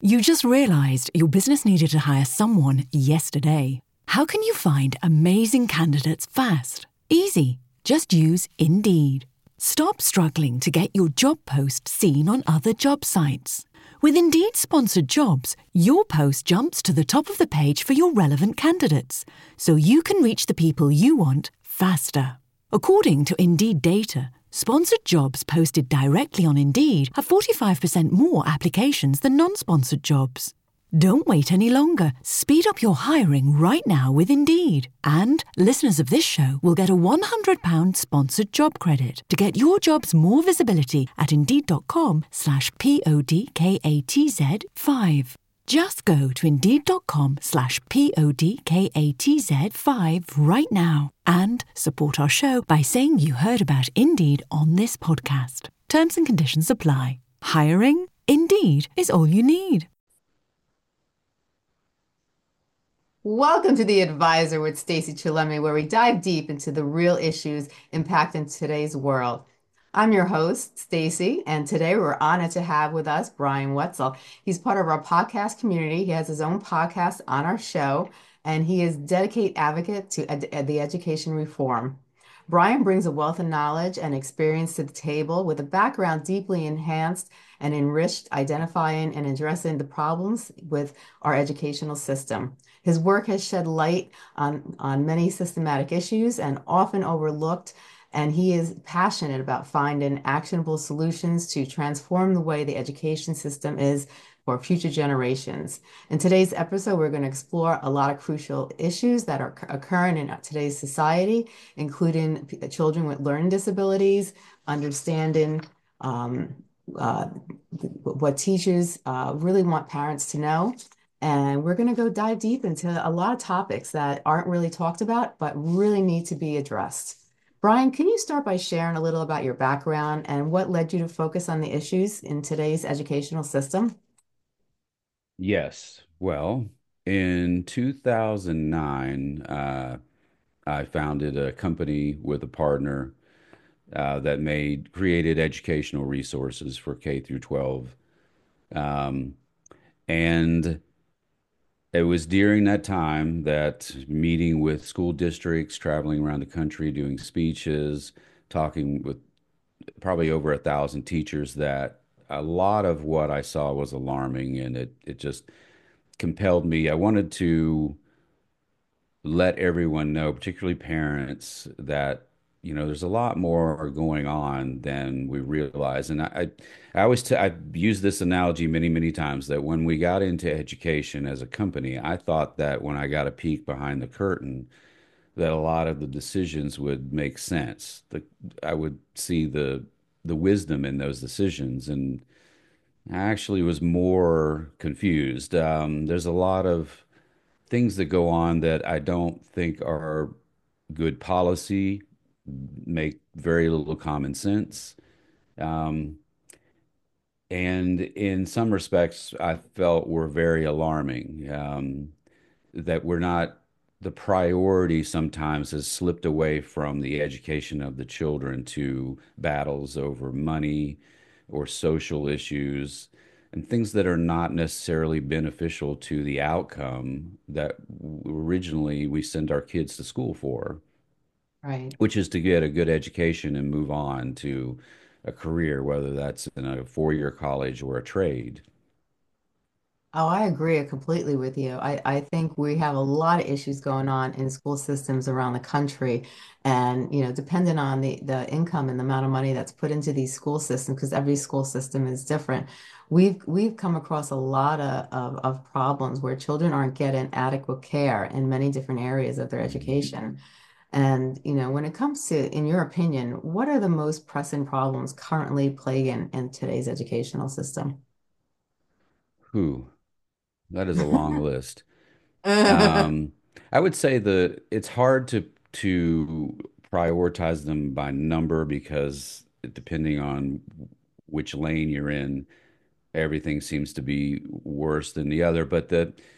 You just realized your business needed to hire someone yesterday. How can you find amazing candidates fast? Easy. Just use Indeed. Stop struggling to get your job post seen on other job sites. With Indeed sponsored jobs, your post jumps to the top of the page for your relevant candidates, so you can reach the people you want faster. According to Indeed data, sponsored jobs posted directly on Indeed have 45% more applications than non-sponsored jobs. Don't wait any longer. Speed up your hiring right now with Indeed. And listeners of this show will get a £100 sponsored job credit to get your jobs more visibility at Indeed.com/PODKATZ5. Just go to Indeed.com/PODKATZ5 right now and support our show by saying you heard about Indeed on this podcast. Terms and conditions apply. Hiring? Indeed is all you need. Welcome to The Advisor with Stacey Chillemi, where we dive deep into the real issues impacting today's world. I'm your host, Stacey, and today we're honored to have with us Brian Wetzel. He's part of our podcast community. He has his own podcast on our show, and he is a dedicated advocate to the education reform. Brian brings a wealth of knowledge and experience to the table with a background deeply enhanced and enriched, identifying and addressing the problems with our educational system. His work has shed light on many systematic issues and often overlooked, and he is passionate about finding actionable solutions to transform the way the education system is for future generations. In today's episode, we're going to explore a lot of crucial issues that are occurring in today's society, including children with learning disabilities, understanding what teachers really want parents to know. And we're going to go dive deep into a lot of topics that aren't really talked about, but really need to be addressed. Brian, can you start by sharing a little about your background and what led you to focus on the issues in today's educational system? Yes. Well, in 2009, I founded a company with a partner that created educational resources for K through 12. Um, and it was during that time that meeting with school districts, traveling around the country, doing speeches, talking with probably over 1,000 teachers, that a lot of what I saw was alarming, and it just compelled me. I wanted to let everyone know, particularly parents, that there's a lot more going on than we realize. And I've used this analogy many, many times, that when we got into education as a company, I thought that when I got a peek behind the curtain, that a lot of the decisions would make sense. I would see the wisdom in those decisions, and I actually was more confused. There's a lot of things that go on that I don't think are good policy, make very little common sense. Um, and in some respects, I felt were very alarming, that we're not, the priority sometimes has slipped away from the education of the children to battles over money or social issues and things that are not necessarily beneficial to the outcome that originally we send our kids to school for, Right. which is to get a good education and move on to a career, whether that's in a four-year college or a trade. Oh, I agree completely with you. I think we have a lot of issues going on in school systems around the country. And, depending on the income and the amount of money that's put into these school systems, because every school system is different, we've come across a lot of problems where children aren't getting adequate care in many different areas of their education. And, when it comes to, in your opinion, what are the most pressing problems currently plaguing in today's educational system? Whew, that is a long list. Um, I would say it's hard to prioritize them by number, because depending on which lane you're in, everything seems to be worse than the other. But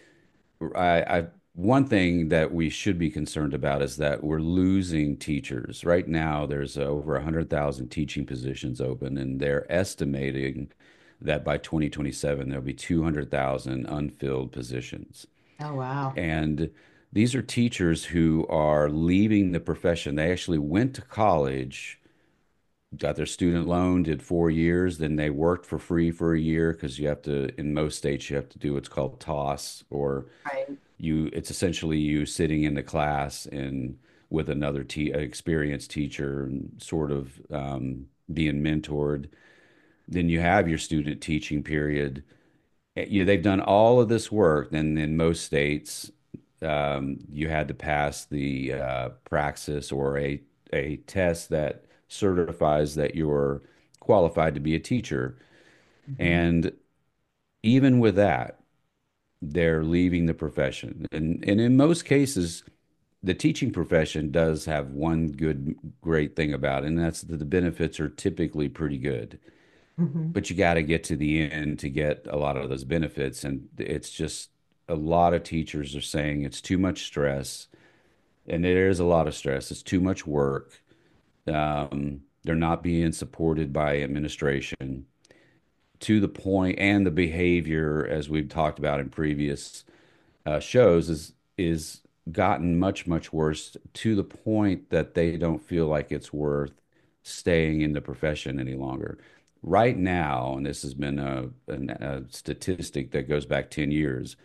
I one thing that we should be concerned about is that we're losing teachers. Right now, there's over 100,000 teaching positions open, and they're estimating that by 2027 there'll be 200,000 unfilled positions. Oh, wow. And these are teachers who are leaving the profession. They actually went to college, got their student loan, did 4 years, then they worked for free for a year because you have to, in most states, you have to do what's called TOS, or Right. it's essentially you sitting in the class and with another experienced teacher and sort of being mentored. Then you have your student teaching period. They've done all of this work. And in most states, you had to pass the praxis, or a test that certifies that you're qualified to be a teacher. Hmm. And even with that, they're leaving the profession. And in most cases, the teaching profession does have one great thing about it, and that's that the benefits are typically pretty good. Hmm. But you got to get to the end to get a lot of those benefits. And it's just a lot of teachers are saying it's too much stress. And there is a lot of stress. It's too much work. They're not being supported by administration to the point, and the behavior, as we've talked about in previous shows, is gotten much worse to the point that they don't feel like it's worth staying in the profession any longer. Right now, and this has been a statistic that goes back 10 years,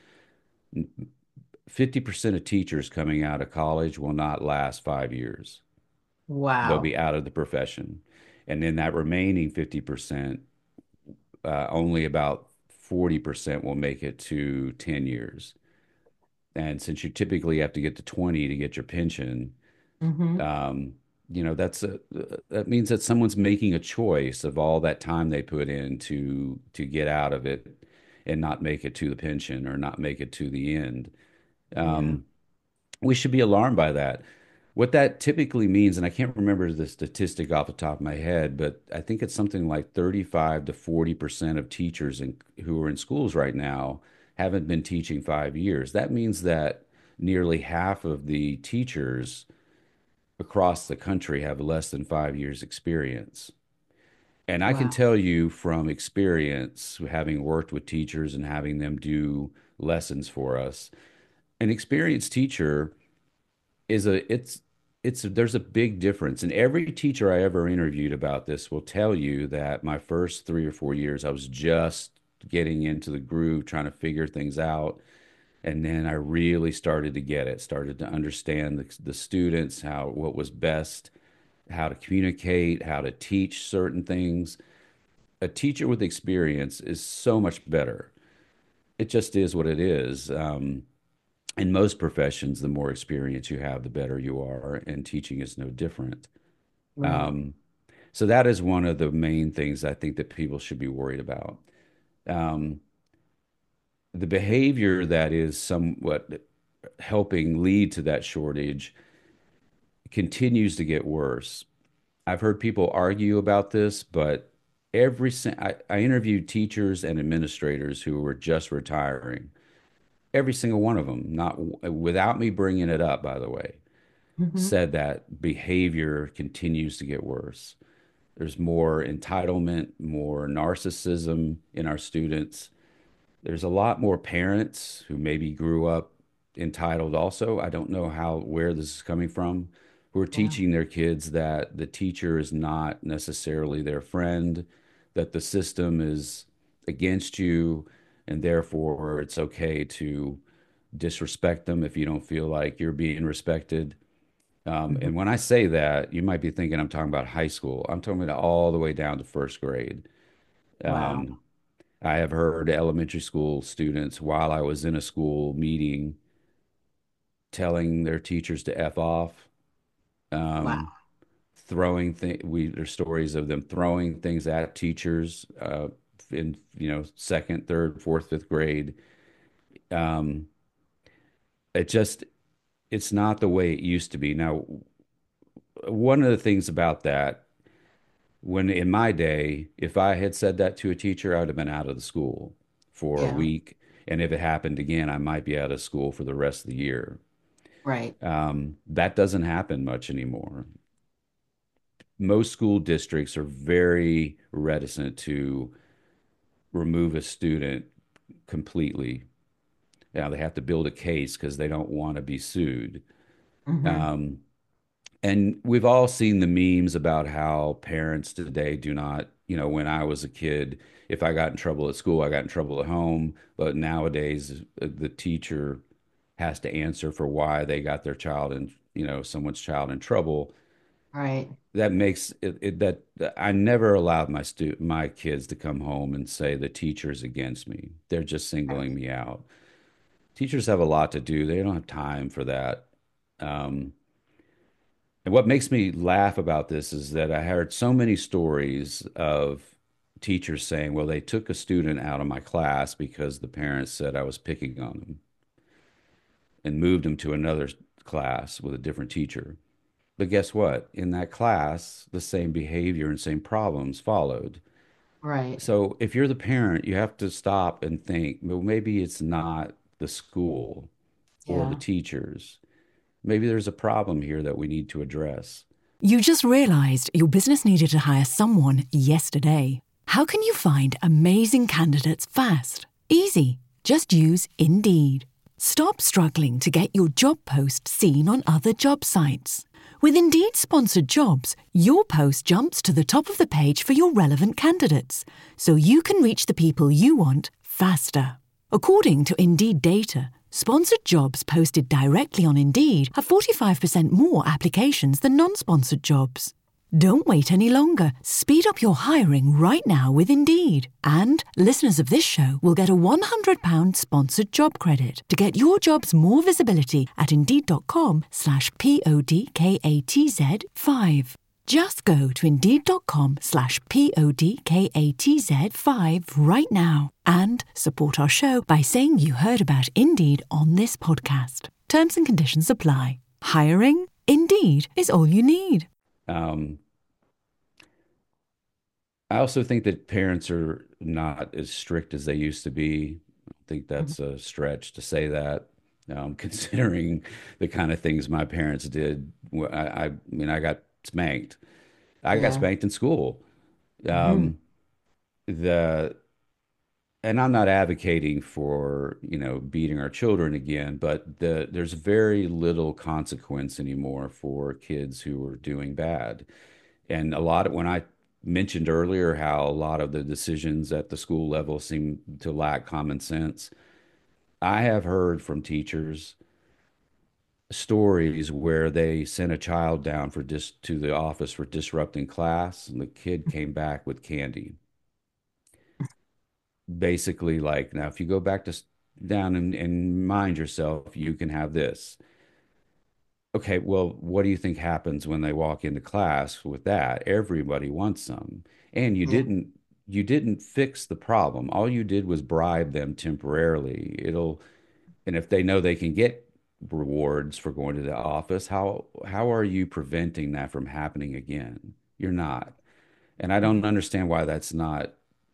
50% of teachers coming out of college will not last 5 years. They'll Wow. be out of the profession. And then that remaining 50%, only about 40% will make it to 10 years. And since you typically have to get to 20 to get your pension, Hmm. um, that means that someone's making a choice of all that time they put in to get out of it and not make it to the pension or not make it to the end. Yeah. Um, we should be alarmed by that. What that typically means, and I can't remember the statistic off the top of my head, but I think it's something like 35 to 40% of teachers who are in schools right now haven't been teaching 5 years. That means that nearly half of the teachers across the country have less than 5 years experience. And I can Wow. tell you from experience, having worked with teachers and having them do lessons for us, an experienced teacher is a it's there's a big difference. And every teacher I ever interviewed about this will tell you that my first 3 or 4 years, I was just getting into the groove, trying to figure things out. And then I really started to get it, started to understand the students, what was best, how to communicate, how to teach certain things. A teacher with experience is so much better. It just is what it is. In most professions, the more experience you have, the better you are, and teaching is no different. Right. Um, so that is one of the main things I think that people should be worried about. Um, the behavior that is somewhat helping lead to that shortage continues to get worse. I've heard people argue about this, but I interviewed teachers and administrators who were just retiring. Every single one of them, not without me bringing it up, by the way, Hmm. said that behavior continues to get worse. There's more entitlement, more narcissism in our students. There's a lot more parents who maybe grew up entitled also. I don't know where this is coming from, who are Yeah. teaching their kids that the teacher is not necessarily their friend, that the system is against you, and therefore it's okay to disrespect them if you don't feel like you're being respected. Hmm. And when I say that, you might be thinking I'm talking about high school. I'm talking about all the way down to first grade. Wow. Um, I have heard elementary school students, while I was in a school meeting, telling their teachers to F off, Wow. um, throwing there's stories of them throwing things at teachers in, second, third, fourth, fifth grade. Um, it just, it's not the way it used to be. Now, one of the things about that, when in my day, if I had said that to a teacher, I would have been out of the school for a Yeah. week. And if it happened again, I might be out of school for the rest of the year. Right. That doesn't happen much anymore. Most school districts are very reticent to remove a student completely. Now they have to build a case because they don't want to be sued. Hmm. Um, and we've all seen the memes about how parents today do not, when I was a kid, if I got in trouble at school, I got in trouble at home. But nowadays, the teacher has to answer for why they got their child in, someone's child in trouble. Right. That makes that I never allowed my kids to come home and say the teacher's against me. They're just Right. singling me out. Teachers have a lot to do. They don't have time for that. Um, and what makes me laugh about this is that I heard so many stories of teachers saying, well, they took a student out of my class because the parents said I was picking on them and moved him to another class with a different teacher. But guess what? In that class, the same behavior and same problems followed. Right. So if you're the parent, you have to stop and think, well, maybe it's not the school or the Yeah. teachers. Maybe there's a problem here that we need to address. You just realized your business needed to hire someone yesterday. How can you find amazing candidates fast? Easy. Just use Indeed. Stop struggling to get your job post seen on other job sites. With Indeed sponsored jobs, your post jumps to the top of the page for your relevant candidates, so you can reach the people you want faster. According to Indeed data, sponsored jobs posted directly on Indeed have 45% more applications than non-sponsored jobs. Don't wait any longer. Speed up your hiring right now with Indeed. And listeners of this show will get a £100 sponsored job credit to get your jobs more visibility at Indeed.com/PODKATZ5. Just go to Indeed.com/PODKATZ5 right now and support our show by saying you heard about Indeed on this podcast. Terms and conditions apply. Hiring? Indeed is all you need. Um, I also think that parents are not as strict as they used to be. I think Mhm. that's a stretch to say that, considering the kind of things my parents did. I mean, I got spanked. I got Yeah. spanked in school. Hmm. Um, the and I'm not advocating for, beating our children again, but there's very little consequence anymore for kids who are doing bad. And when I mentioned earlier how a lot of the decisions at the school level seem to lack common sense, I have heard from teachers stories where they sent a child down to the office for disrupting class, and the kid came back with candy. Basically, like, now if you go back down and mind yourself, you can have this. Okay, well, what do you think happens when they walk into class with that? Everybody wants some. And Yeah. you didn't fix the problem. All you did was bribe them temporarily. And if they know they can get rewards for going to the office, how are you preventing that from happening again? You're not. And I don't understand why that's not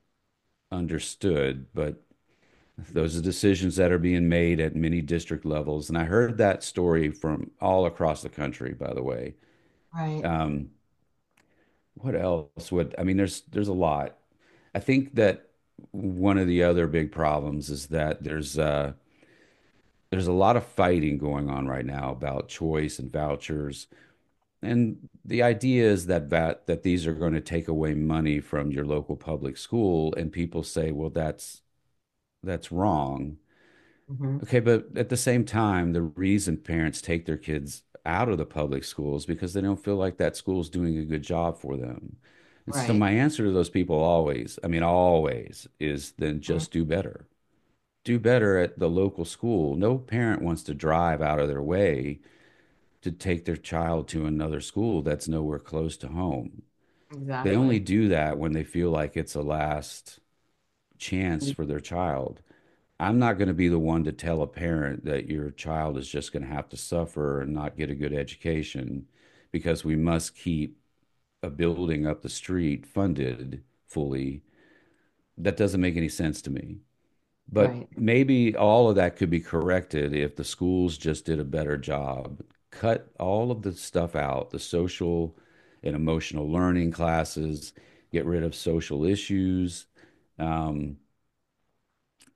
understood, but those are decisions that are being made at many district levels. And I heard that story from all across the country, by the way. Right. Um, what else I mean, there's a lot. I think that one of the other big problems is that there's a lot of fighting going on right now about choice and vouchers. And the idea is that these are going to take away money from your local public school, and people say, well, that's wrong. Hmm. Okay, but at the same time, the reason parents take their kids out of the public schools because they don't feel like that school's doing a good job for them. And so Right. my answer to those people always, I mean, always, is then Mhm. just do better. Do better at the local school. No parent wants to drive out of their way to take their child to another school that's nowhere close to home. They only Exactly. do that when they feel like it's a last chance for their child. I'm not going to be the one to tell a parent that your child is just going to have to suffer and not get a good education because we must keep a building up the street funded fully. That doesn't make any sense to me. But Right. maybe all of that could be corrected if the schools just did a better job. Cut all of the stuff out, the social and emotional learning classes, get rid of social issues.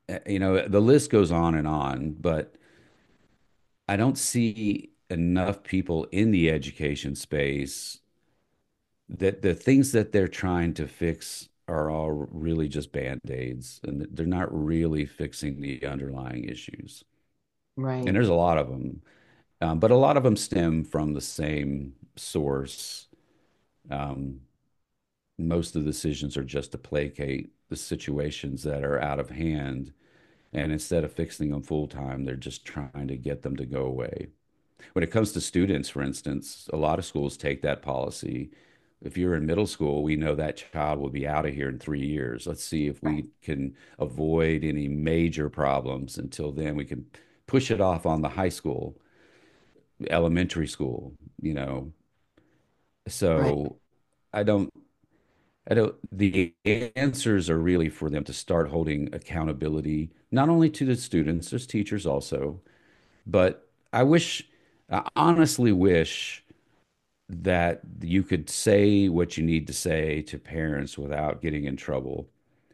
the list goes on, but I don't see enough people in the education space that the things that they're trying to fix are all really just band-aids, and they're not really fixing the underlying issues. And Right. there's a lot of them, but a lot of them stem from the same source. Um, most of the decisions are just to placate the situations that are out of hand. And instead of fixing them full time, they're just trying to get them to go away. When it comes to students, for instance, a lot of schools take that policy. If you're in middle school, we know that child will be out of here in 3 years. Let's see if Right. we can avoid any major problems. Until then, we can push it off on the high school, elementary school, you know. Right. So I don't, the answers are really for them to start holding accountability, not only to the students, there's teachers also, but I honestly wish that you could say what you need to say to parents without getting in trouble.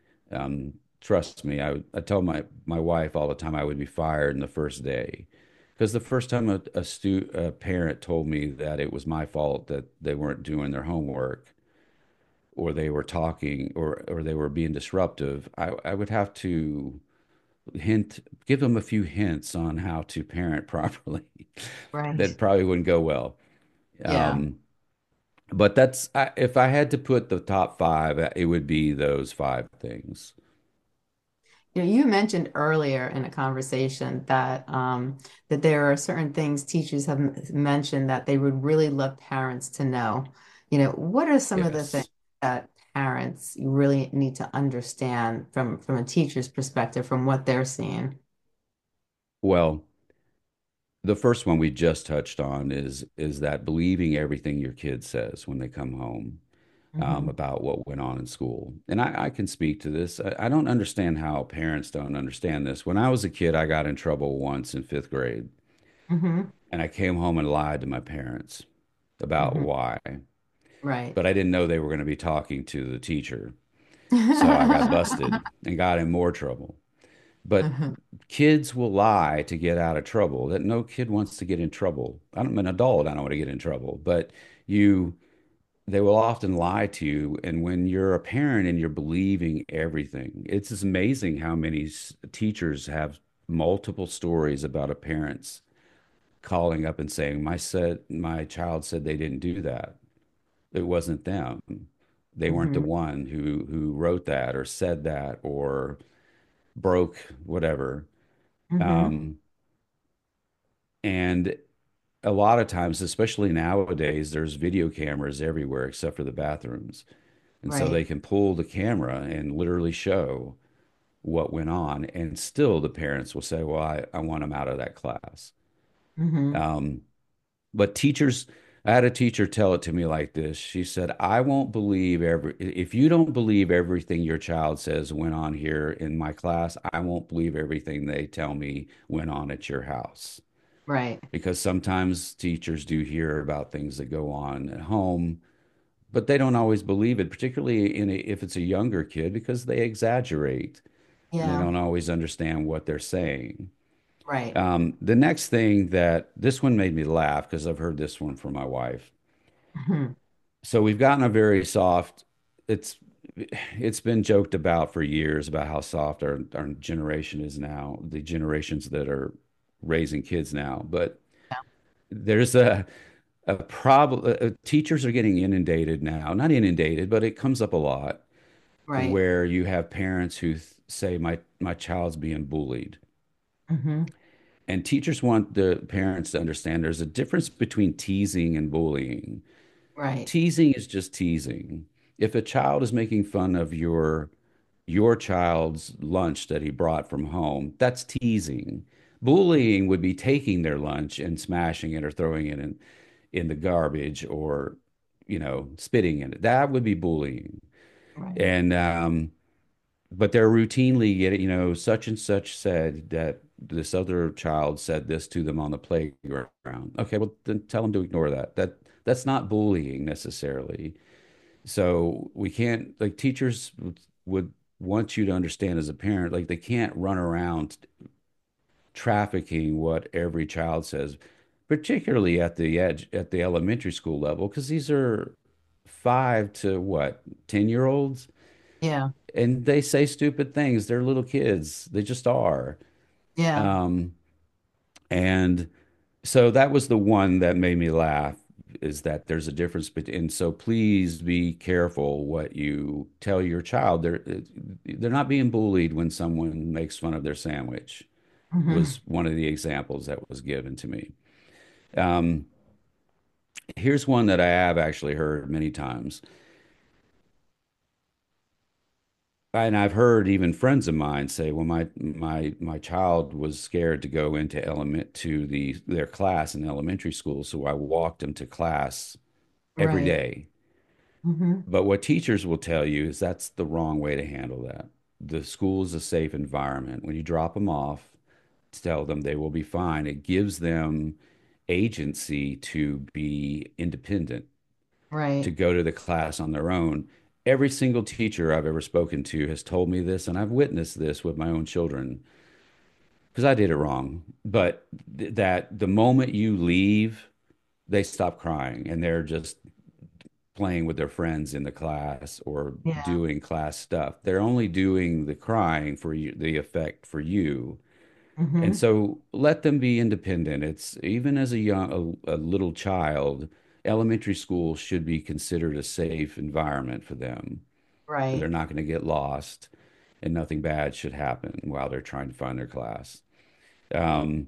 Trust me, I tell my wife all the time I would be fired in the first day. Because the first time a parent told me that it was my fault that they weren't doing their homework, or they were talking, or they were being disruptive, I would have to give them a few hints on how to parent properly. Right. That probably wouldn't go well. Yeah. Um, but if I had to put the top five, it would be those five things. You mentioned earlier in a conversation that that there are certain things teachers have mentioned that they would really love parents to know. What are some of the things Yes. that parents really need to understand from a teacher's perspective, from what they're seeing? Well, the first one we just touched on is that believing everything your kid says when they come home, Hmm. about what went on in school. And I can speak to this. I don't understand how parents don't understand this. When I was a kid, I got in trouble once in fifth grade, Hmm. and I came home and lied to my parents about Hmm. why. Right. But I didn't know they were going to be talking to the teacher. So I got busted and got in more trouble. But Mhm. kids will lie to get out of trouble. That no kid wants to get in trouble. I'm an adult. I don't want to get in trouble. But you, they will often lie to you. And when you're a parent and you're believing everything, it's just amazing how many teachers have multiple stories about a parents calling up and saying, my child said they didn't do that. It wasn't them. They weren't the Mhm. one who wrote that or said that or broke whatever. Mhm. Um, and a lot of times, especially nowadays, there's video cameras everywhere except for the bathrooms. And so Right. they can pull the camera and literally show what went on. And still the parents will say, well, I want them out of that class. Mhm. Um, but teachers, I had a teacher tell it to me like this. She said, I won't believe if you don't believe everything your child says went on here in my class, I won't believe everything they tell me went on at your house. Right. Because sometimes teachers do hear about things that go on at home, but they don't always believe it, particularly if it's a younger kid, because they exaggerate and they Yeah. don't always understand what they're saying. Right. The next thing that this one made me laugh because I've heard this one from my wife. Mhm. So we've gotten a very soft, it's it's been joked about for years about how soft our generation is now, the generations that are raising kids now. But there's a problem. Teachers are getting inundated now, not inundated, but it comes up a lot Right. where you have parents who say my child's being bullied. Hmm. And teachers want the parents to understand there's a difference between teasing and bullying. Right. Teasing is just teasing. If a child is making fun of your child's lunch that he brought from home, that's teasing. Bullying would be taking their lunch and smashing it or throwing it in the garbage, or spitting in it. That would be bullying. Right. And but they're routinely getting, such and such said that this other child said this to them on the playground. Okay, well then tell them to ignore that. That's not bullying necessarily. So we can't, like, teachers would want you to understand as a parent, like they can't run around trafficking what every child says, particularly at the edge at the elementary school level, because these are 5 to what, 10-year-olds, Yeah. and they say stupid things. They're little kids. They just are. Yeah. Um, and so that was the one that made me laugh, is that there's a difference between, and so please be careful what you tell your child. They're not being bullied when someone makes fun of their sandwich, Hmm. was one of the examples that was given to me. Um, Here's one that I have actually heard many times. And I've heard even friends of mine say, "Well, my child was scared to go into element to their class in elementary school, so I walked him to class every Right. day." Hmm. But what teachers will tell you is that's the wrong way to handle that. The school is a safe environment. When you drop them off, tell them they will be fine. It gives them agency to be independent, to Right. go to the class on their own. Every single teacher I've ever spoken to has told me this, and I've witnessed this with my own children because I did it wrong. But that the moment you leave, they stop crying and they're just playing with their friends in the class or Yeah. doing class stuff. They're only doing the crying for you, the effect for you. And Hmm. so let them be independent. It's even as a little child, elementary school should be considered a safe environment for them, where they're Right. not going to get lost and nothing bad should happen while they're trying to find their class. Um,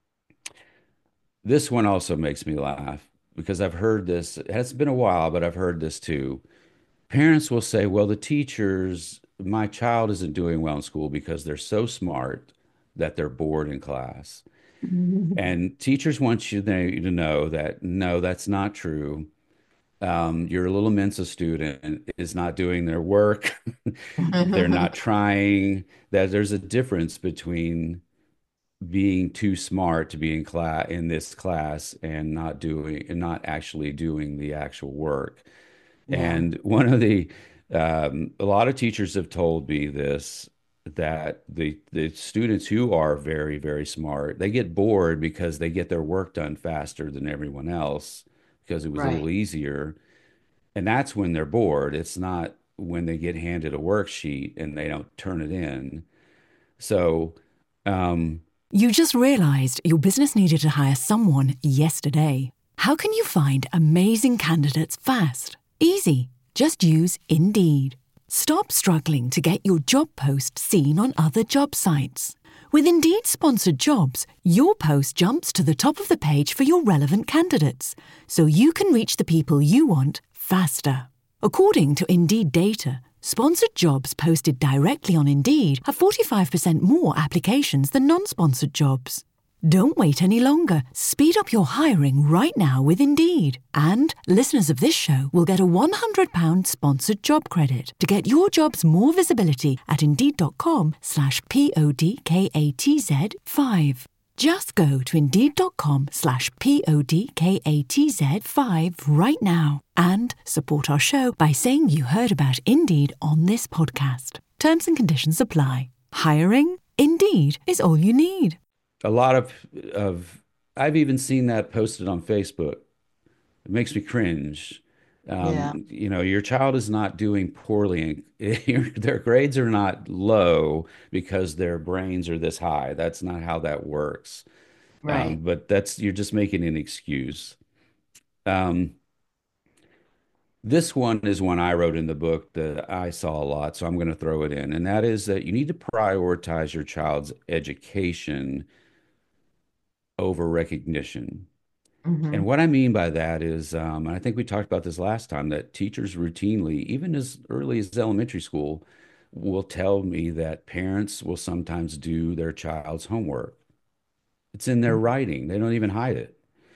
this one also makes me laugh because I've heard this. It has been a while, but I've heard this too. Parents will say, well, the teachers, my child isn't doing well in school because they're so smart that they're bored in class. And teachers want you to know that no, that's not true. Your little Mensa student is not doing their work. They're not trying. That there's a difference between being too smart to be in this class and not actually doing the actual work. Yeah. And a lot of teachers have told me this, that the students who are very, very smart, they get bored because they get their work done faster than everyone else because it was a little Right. easier. And that's when they're bored. It's not when they get handed a worksheet and they don't turn it in. So, um, You just realized your business needed to hire someone yesterday. How can you find amazing candidates fast? Easy. Just use Indeed. Stop struggling to get your job post seen on other job sites. With Indeed sponsored jobs, your post jumps to the top of the page for your relevant candidates, so you can reach the people you want faster. According to Indeed data, sponsored jobs posted directly on Indeed have 45% more applications than non-sponsored jobs. Don't wait any longer. Speed up your hiring right now with Indeed. And listeners of this show will get a £100 sponsored job credit to get your jobs more visibility at Indeed.com/PODKATZ5. Just go to Indeed.com/PODKATZ5 right now and support our show by saying you heard about Indeed on this podcast. Terms and conditions apply. Hiring? Indeed is all you need. a lot of I've even seen that posted on Facebook. It makes me cringe. Yeah. Your child is not doing poorly. Their grades are not low because their brains are this high. That's not how that works. Right. But you're just making an excuse. Um, this one is one I wrote in the book that I saw a lot, so I'm going to throw it in. And that is that you need to prioritize your child's education over recognition. And Hmm. what I mean by that is, and I think we talked about this last time, that teachers routinely, even as early as elementary school, will tell me that parents will sometimes do their child's homework. It's in their writing. They don't even hide it.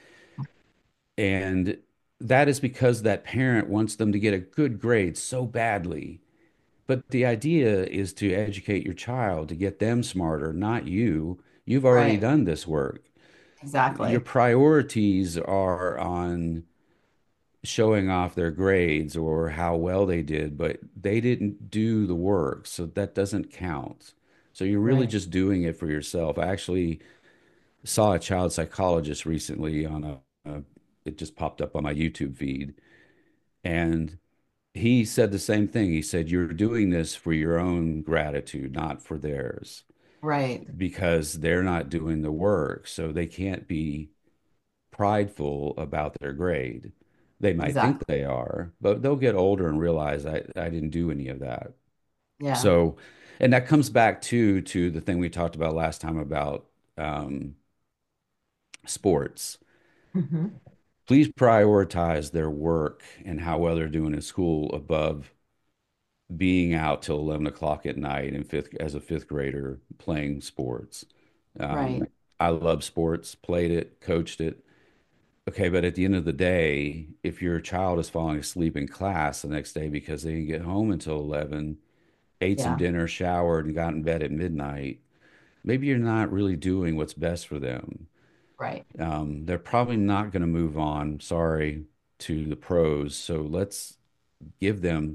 And that is because that parent wants them to get a good grade so badly. But the idea is to educate your child, to get them smarter, not you. You've already Right. done this work. Your Exactly. priorities are on showing off their grades or how well they did, but they didn't do the work. So that doesn't count. So you're really Right. just doing it for yourself. I actually saw a child psychologist recently it just popped up on my YouTube feed. And he said the same thing. He said, you're doing this for your own gratitude, not for theirs, Right. because they're not doing the work. So they can't be prideful about their grade. They might think Exactly. they are, but they'll get older and realize I didn't do any of that. Yeah. So, and that comes back to the thing we talked about last time about um, sports. Hmm. Please prioritize their work and how well they're doing in school above being out till 11 o'clock at night in fifth as a fifth grader playing sports. Right. Um, I love sports, played it, coached it. Okay, but at the end of the day, if your child is falling asleep in class the next day because they didn't get home until 11, ate some Yeah. dinner, showered, and got in bed at midnight, maybe you're not really doing what's best for them. Right. They're probably not going to move on, sorry, to the pros. So let's give them,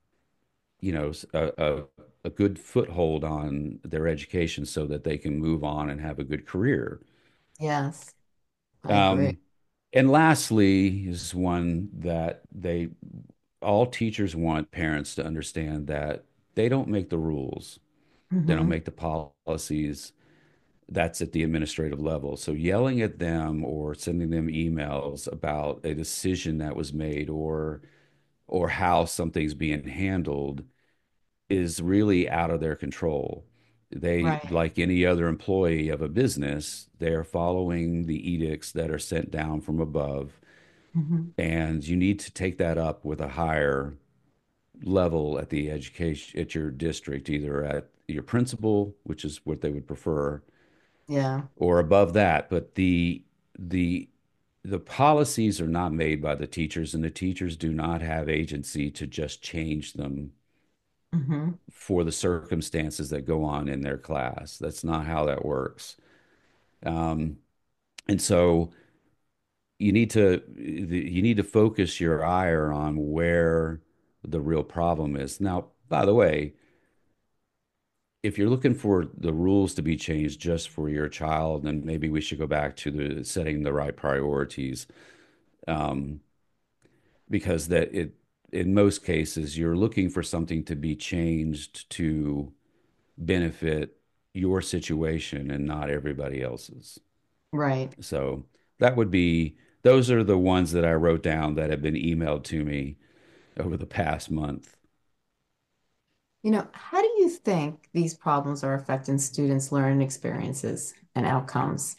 a good foothold on their education so that they can move on and have a good career. Yes. I agree. Um, and lastly is one that all teachers want parents to understand that they don't make the rules. They don't Hmm. make the policies. That's at the administrative level. So yelling at them or sending them emails about a decision that was made or how something's being handled is really out of their control. They, Right. like any other employee of a business, they're following the edicts that are sent down from above. Hmm. And you need to take that up with a higher level at the education at your district, either at your principal, which is what they would prefer, Yeah. or above that. But the the policies are not made by the teachers, and the teachers do not have agency to just change them Hmm. for the circumstances that go on in their class. That's not how that works. Um, and so you need to focus your ire on where the real problem is. Now, by the way, if you're looking for the rules to be changed just for your child, then maybe we should go back to the setting the right priorities. Um, because that it in most cases you're looking for something to be changed to benefit your situation and not everybody else's. Right. So that would be those are the ones that I wrote down that have been emailed to me over the past month. How do you think these problems are affecting students' learning experiences and outcomes?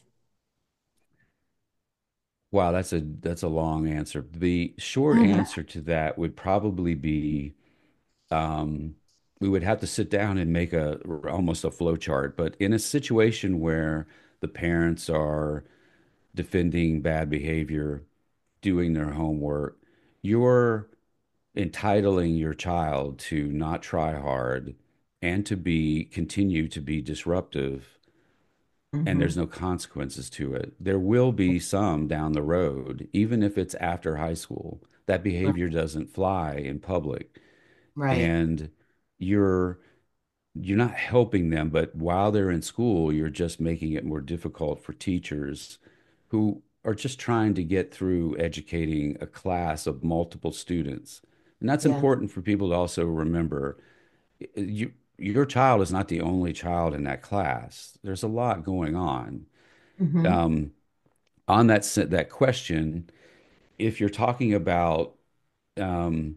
Wow, that's a long answer. The short answer to that would probably be um, we would have to sit down and make a almost a flow chart. But in a situation where the parents are defending bad behavior, doing their homework, you're entitling your child to not try hard and to be continue to be disruptive, and there's Hmm. no consequences to it. There will be some down the road, even if it's after high school. That behavior doesn't fly in public, Right. and you're you're not helping them, but while they're in school, you're just making it more difficult for teachers who are just trying to get through educating a class of multiple students. And that's Yeah. important for people to also remember. Your child is not the only child in that class. There's a lot going on. Hmm. Um, on that question, if you're talking about um,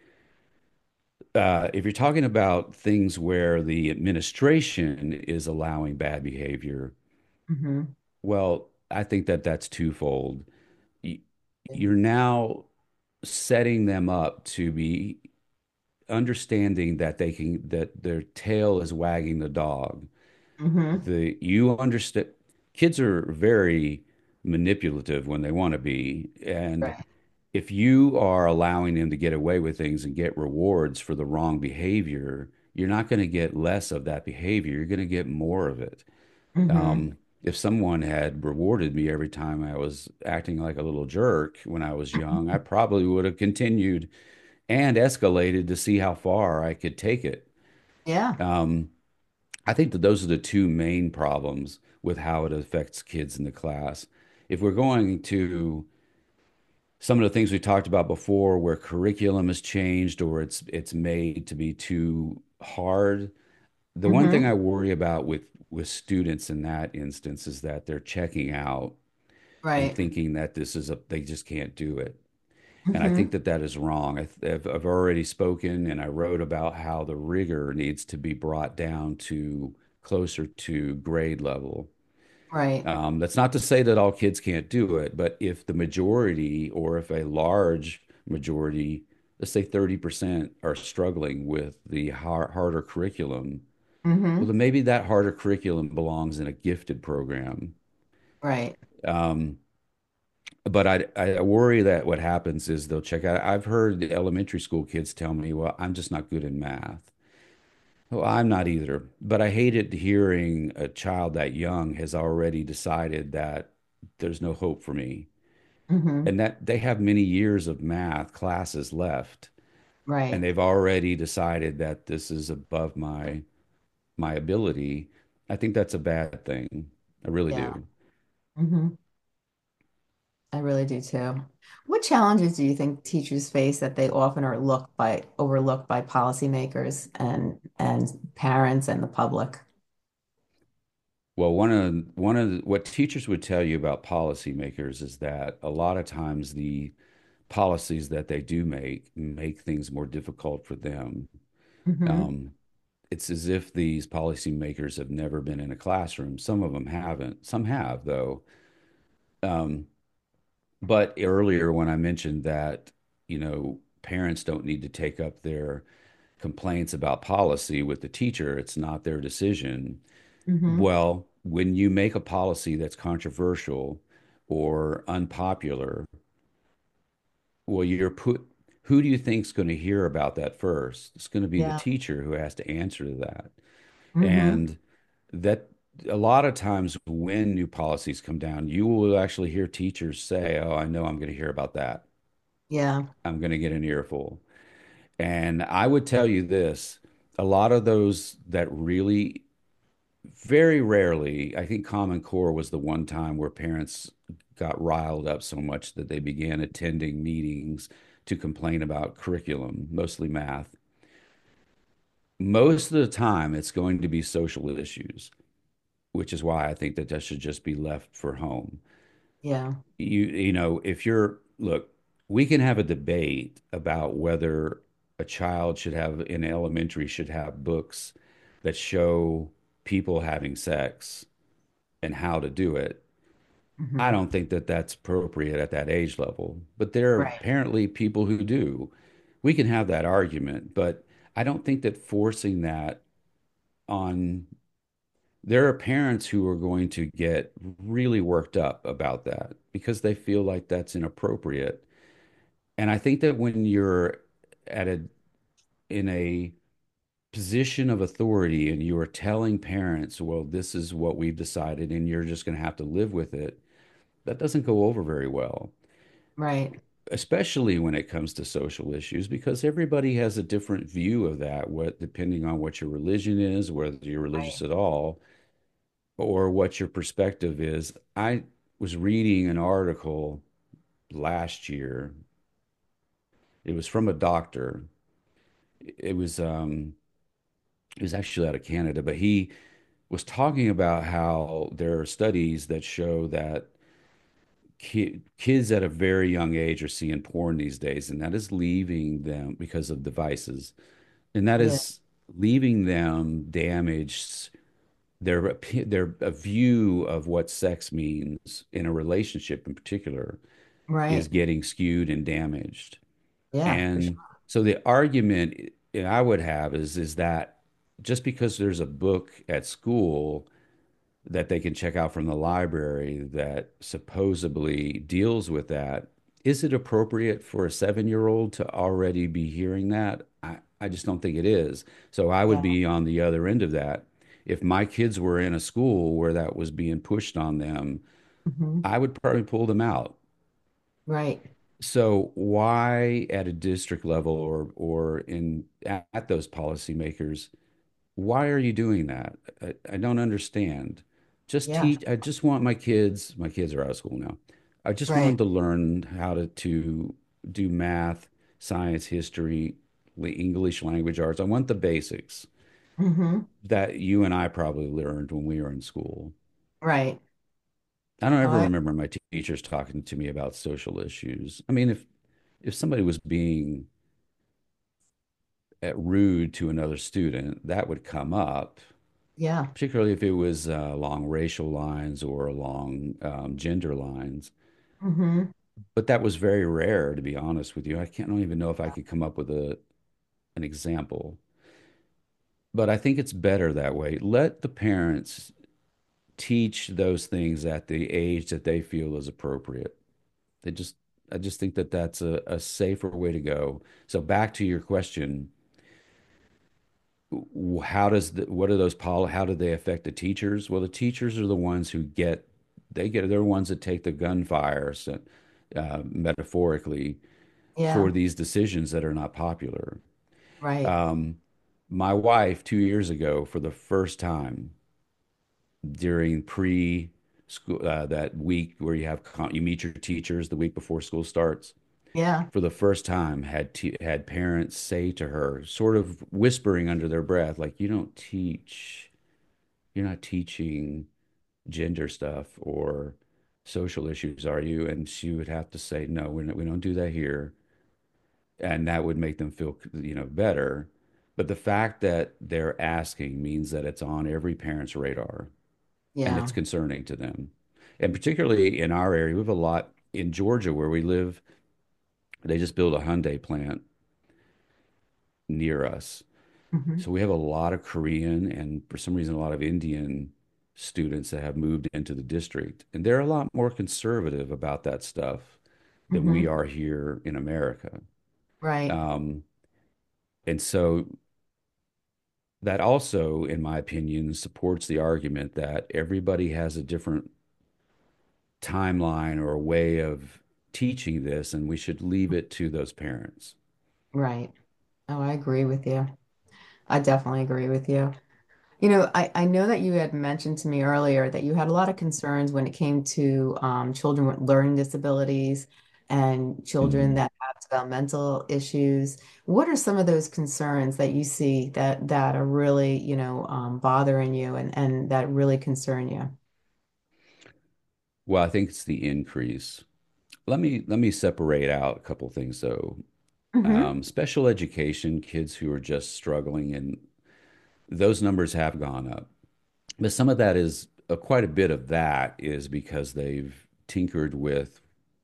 if you're talking about things where the administration is allowing bad behavior, Hmm. well, I think that that's twofold. Y- You're now setting them up to be understanding that that their tail is wagging the dog. Hmm. You understand, kids are very manipulative when they want to be, and Right. if you are allowing them to get away with things and get rewards for the wrong behavior, you're not going to get less of that behavior. You're going to get more of it. Hmm. Um, if someone had rewarded me every time I was acting like a little jerk when I was young, I probably would have continued and escalated to see how far I could take it. Yeah. Um, I think that those are the two main problems with how it affects kids in the class. If we're going to some of the things we talked about before, where curriculum has changed or it's made to be too hard, the one thing Mm-hmm. I worry about with students in that instance is that they're checking out and Right. thinking that this is a they just can't do it. And I think Mm-hmm. that that is wrong. I've already spoken and I wrote about how the rigor needs to be brought down to closer to grade level. Right. That's not to say that all kids can't do it, but if the majority or if a large majority, let's say 30% are struggling with the harder curriculum, well, Mm-hmm. then maybe that harder curriculum belongs in a gifted program. Right. Um, but I worry that what happens is they'll check out. I've heard the elementary school kids tell me, well, I'm just not good in math. Well, I'm not either. But I hated hearing a child that young has already decided that there's no hope for me Mm-hmm. and that they have many years of math classes left and Right. they've already decided that this is above my ability. I think that's a bad thing. I really Yeah. do. Mm-hmm. I really do too. What challenges do you think teachers face that they often are overlooked by policymakers and parents and the public? Well, what teachers would tell you about policymakers is that a lot of times the policies that they do make things more difficult for them. Mm-hmm. Um, it's as if these policymakers have never been in a classroom. Some of them haven't. Some have, though. Um, but earlier, when I mentioned that, parents don't need to take up their complaints about policy with the teacher, it's not their decision. Mm-hmm. Well, when you make a policy that's controversial or unpopular, well, who do you think's going to hear about that first? It's going to be the Yeah. teacher who has to answer to that. Mm-hmm. And that a lot of times when new policies come down, you will actually hear teachers say, "Oh, I know I'm going to hear about that. Yeah. I'm going to get an earful." And I would tell you this, a lot of those that really very rarely, I think Common Core was the one time where parents got riled up so much that they began attending meetings to complain about curriculum, mostly math. Most of the time, it's going to be social issues, which is why I think that that should just be left for home. Yeah. If you're, look, we can have a debate about whether a child should have in elementary should have books that show people having sex and how to do it. I Mm-hmm. don't think that that's appropriate at that age level, but there are Right. apparently people who do. We can have that argument, but I don't think that forcing that on, there are parents who are going to get really worked up about that because they feel like that's inappropriate. And I think that when you're at a in a position of authority and you are telling parents, well, this is what we've decided and you're just going to have to live with it, that doesn't go over very well, Right. especially when it comes to social issues, because everybody has a different view of that, what depending on what your religion is, whether you're religious Right. at all, or what your perspective is. I was reading an article last year. It was from a doctor. It was um it was actually out of Canada, but he was talking about how there are studies that show that kids at a very young age are seeing porn these days, and that is leaving them because of devices, and that Yeah. is leaving them damaged. Their a view of what sex means in a relationship in particular is Right. getting skewed and damaged. Yeah, for And sure. so the argument I would have is that just because there's a book at school that they can check out from the library that supposedly deals with that, is it appropriate for a 7-year-old to already be hearing that? I just don't think it is. So I would Yeah. be on the other end of that. if my kids were in a school where that was being pushed on them, Hmm. I would probably pull them out. Right. So why at a district level or in at those policymakers, why are you doing that? I don't understand. Just Yeah. teach. I just want my kids are out of school now. I just want them Right. to learn how to do math, science, history, English language arts. I want the basics Hmm. that you and I probably learned when we were in school. Right. I don't Oh, ever remember my teachers talking to me about social issues. I mean, if somebody was being rude to another student, that would come up, yeah. particularly if it was along racial lines or along gender lines. Hmm. But that was very rare, to be honest with you. I don't even know if I could come up with an example. But I think it's better that way. Let the parents teach those things at the age that they feel is appropriate. They just, I just think that that's a safer way to go. So back to your question, how does what are those how do they affect the teachers? Well, the teachers are the ones who they're the ones that take the gunfire, so, metaphorically, for Yeah. these decisions that are not popular. Right. Um, my wife 2 years ago, for the first time during pre-school, that week where you meet your teachers the week before school starts, Yeah. for the first time had parents say to her, sort of whispering under their breath, like, you're not teaching gender stuff or social issues, are you? And she would have to say, no, we don't do that here. And that would make them feel, better. But the fact that they're asking means that it's on every parent's radar and it's Yeah. concerning to them. And particularly in our area, we have a lot in Georgia where we live. They just built a Hyundai plant near us. Hmm. So we have a lot of Korean and for some reason a lot of Indian students that have moved into the district. And they're a lot more conservative about that stuff than we Hmm. are here in America. Right. Um, and so that also, in my opinion, supports the argument that everybody has a different timeline or a way of teaching this, and we should leave it to those parents. Right. Oh, I agree with you. I definitely agree with you. I know that you had mentioned to me earlier that you had a lot of concerns when it came to children with learning disabilities and children Mhm. that have developmental issues. What are some of those concerns that you see that are really, bothering you and that really concern you? Well, I think it's the increase. Let me separate out a couple things though. Hmm. Special education kids who are just struggling, and those numbers have gone up. But some of that is quite a bit of that is because they've tinkered with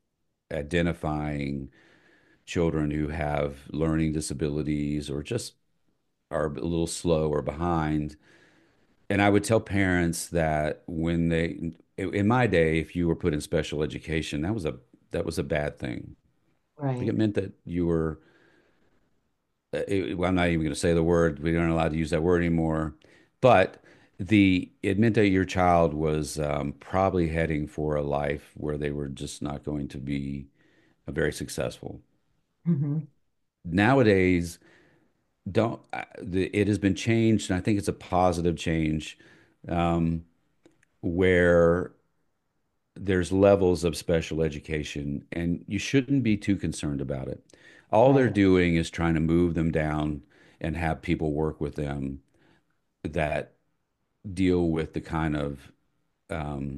identifying children who have learning disabilities or just are a little slow or behind. And I would tell parents that in my day, if you were put in special education, that was a bad thing. Like Right. it meant that you were, well, I'm not even going to say the word. We aren't allowed to use that word anymore. But it meant that your child was probably heading for a life where they were just not going to be very successful. Hmm. Nowadays, it has been changed, and I think it's a positive change, um, where there's levels of special education, and you shouldn't be too concerned about it. All they're Right. doing is trying to move them down and have people work with them that deal with the kind of um,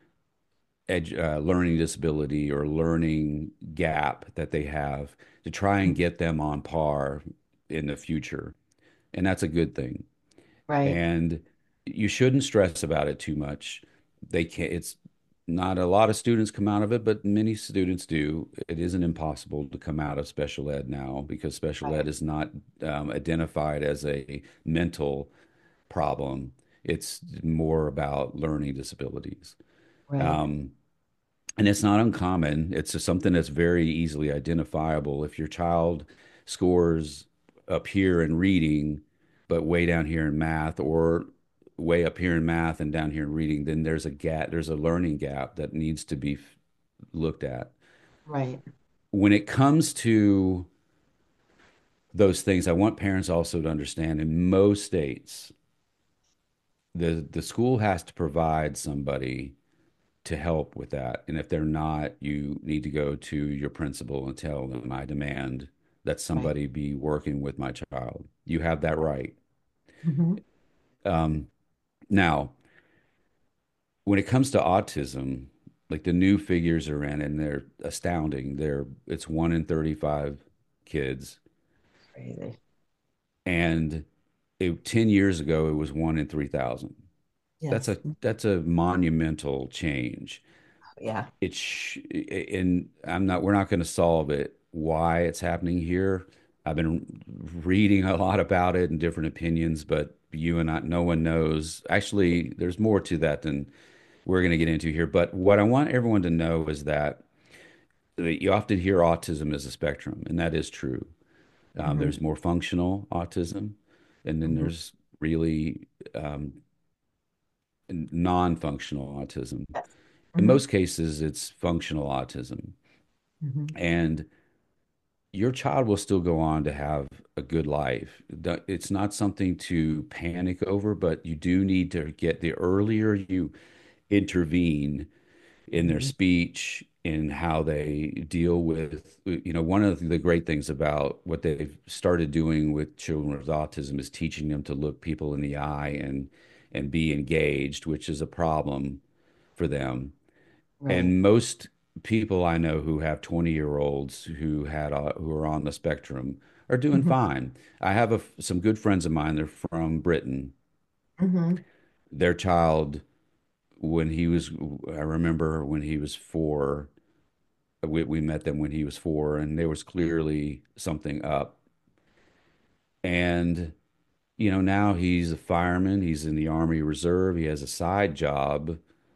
learning disability or learning gap that they have to try and get them on par in the future. And that's a good thing. Right. And you shouldn't stress about it too much. It's not a lot of students come out of it, but many students do. It isn't impossible to come out of special ed now because special ed Right. is not identified as a mental problem. It's more about learning disabilities. Right. Um, and it's not uncommon. It's just something that's very easily identifiable. If your child scores up here in reading, but way down here in math, or way up here in math and down here in reading, then there's a gap, there's a learning gap that needs to be looked at. Right. When it comes to those things, I want parents also to understand in most states, the school has to provide somebody to help with that. And if they're not, you need to go to your principal and tell them, I demand that Right. somebody be working with my child. You have that right. Hmm. Um, Now, when it comes to autism, like the new figures are in and they're astounding. It's 1 in 35 kids. Crazy. And 10 years ago, it was 1 in 3,000. Yes. That's a monumental change. Yeah. And we're not going to solve it. Why it's happening here? I've been reading a lot about it and different opinions, but you and I, no one knows. Actually, there's more to that than we're going to get into here. But what I want everyone to know is that you often hear autism as a spectrum, and that is true. Hmm. There's more functional autism, and then Hmm. there's really non-functional autism. Yes. In Hmm. most cases, it's functional autism. Hmm. And your child will still go on to have a good life. It's not something to panic over, but you do need to get the earlier you intervene in their Hmm. speech, in how they deal with, one of the great things about what they've started doing with children with autism is teaching them to look people in the eye and be engaged, which is a problem for them. Right. And most people I know who have 20-year-olds who are on the spectrum are doing Hmm. fine. I have some good friends of mine. They're from Britain. Hmm. Their child, when he was, I remember when he was 4, we met them when he was 4, and there was clearly something up. And now he's a fireman. He's in the Army Reserve. He has a side job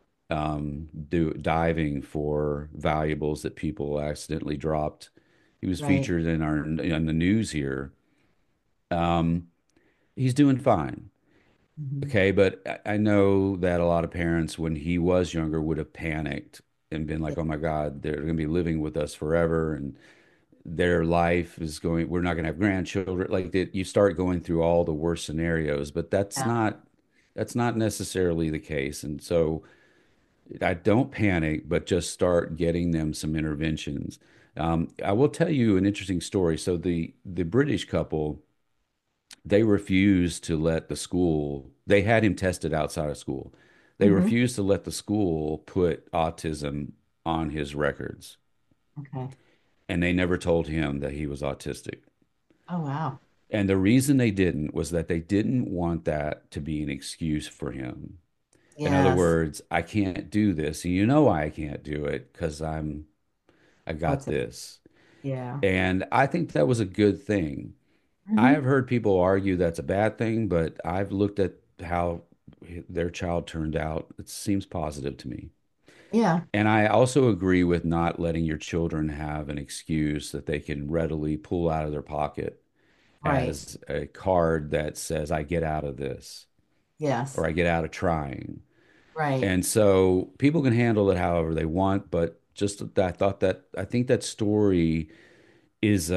diving for valuables that people accidentally dropped. He was Right. featured in the news here. Um, he's doing fine. Hmm. Okay, but I know that a lot of parents, when he was younger, would have panicked and been like, "Oh my God, they're going to be living with us forever, and their life is going. We're not going to have grandchildren." Like that, you start going through all the worst scenarios, but Yeah. that's not necessarily the case. And so I don't panic, but just start getting them some interventions. I will tell you an interesting story. So the British couple, they refused to let the school. They had him tested outside of school. They Hmm. refused to let the school put autism on his records, Okay. and they never told him that he was autistic. Oh, wow. And the reason they didn't was that they didn't want that to be an excuse for him. In other Yes. words, I can't do this. And you know why I can't do it? Because I got Autism. this. Yeah. And I think that was a good thing. I have Hmm. heard people argue that's a bad thing, but I've looked at how their child turned out. It seems positive to me. Yeah. And I also agree with not letting your children have an excuse that they can readily pull out of their pocket Right. as a card that says, I get out of this Yes. or I get out of trying. Right. And so people can handle it however they want, but I think that story is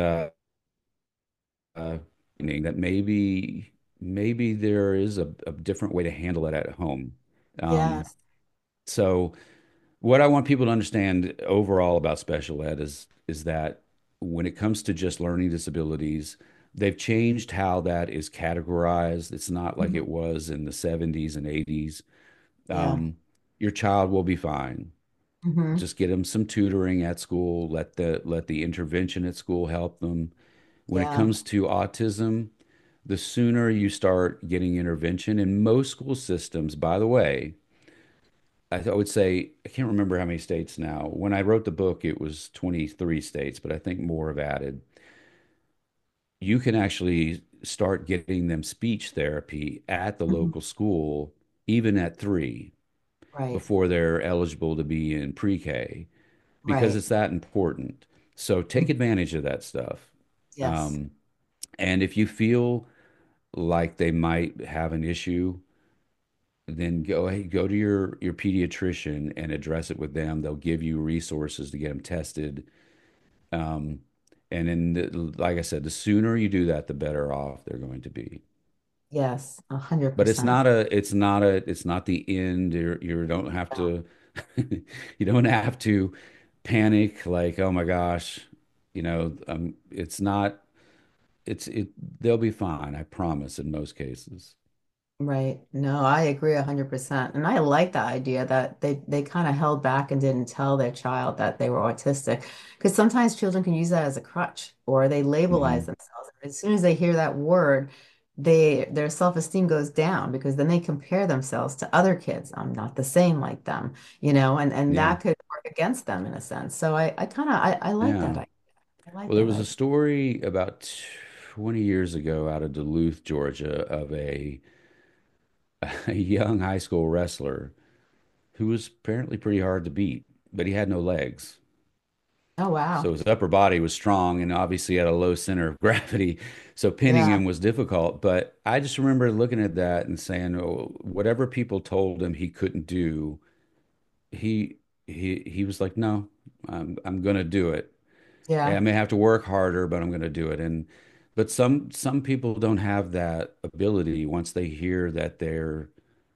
meaning that maybe there is a different way to handle it at home. Um, Yes. so what I want people to understand overall about special ed is that when it comes to just learning disabilities, they've changed how that is categorized. It's not like Hmm. it was in the 70s and 80s. Yeah. Um, your child will be fine. Hmm. Just get them some tutoring at school. Let the intervention at school help them. When it Yeah. comes to autism, the sooner you start getting intervention in most school systems, by the way, I would say, I can't remember how many states now. When I wrote the book, it was 23 states, but I think more have added. You can actually start getting them speech therapy at the Hmm. local school, even at 3, Right. before they're eligible to be in pre-K, because Right. it's that important. So take Mhm. advantage of that stuff. Yes. And if you feel like they might have an issue, then go to your pediatrician and address it with them. They'll give you resources to get them tested. Um, and then, like I said, the sooner you do that, the better off they're going to be. Yes, a hundred But it's percent. not a, it's not a, it's not the end. You don't have to, you don't have to panic like, oh my gosh, it's not, they'll be fine. I promise in most cases. Right. No, I agree 100%. And I like the idea that they kind of held back and didn't tell their child that they were autistic. Because sometimes children can use that as a crutch or they labelize Hmm. themselves. As soon as they hear that word, their self-esteem goes down because then they compare themselves to other kids. I'm not the same like them, and Yeah. that could work against them in a sense. So I kind of I like Yeah. that. I like Well, there that was a idea. story about 20 years ago out of Duluth, Georgia, of a young high school wrestler who was apparently pretty hard to beat, but he had no legs. Oh So wow. his upper body was strong and obviously had a low center of gravity. So pinning Yeah. him was difficult. But I just remember looking at that and saying, oh, whatever people told him he couldn't do, he he was like, no, I'm gonna do it. Yeah, I Yeah. may have to work harder, but I'm gonna do it. And but some people don't have that ability. Once they hear that they're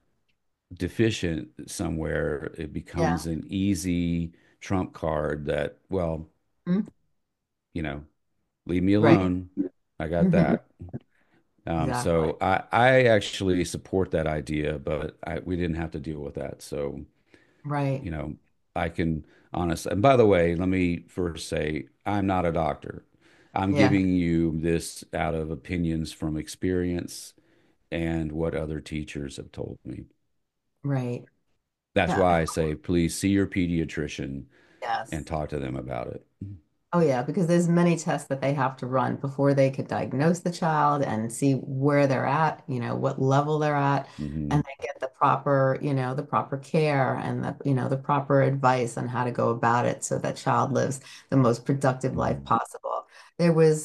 deficient somewhere, it Yeah. becomes an easy trump card that, well, Mhm. you know, leave me Right. alone. I got Hmm. that. Exactly. So I actually support that idea, but we didn't have to deal with that. So, Right. you know, I can honest. And by the way, let me first say I'm not a doctor. I'm Yeah. giving you this out of opinions from experience and what other teachers have told me. Right. That's Yeah. why I say, please see your pediatrician and Yes. talk to them about it. Oh yeah, because there's many tests that they have to run before they could diagnose the child and see where they're at, what level they're at, and Hmm. then get the proper care and the proper advice on how to go about it so that child lives the most productive life Hmm. possible. There was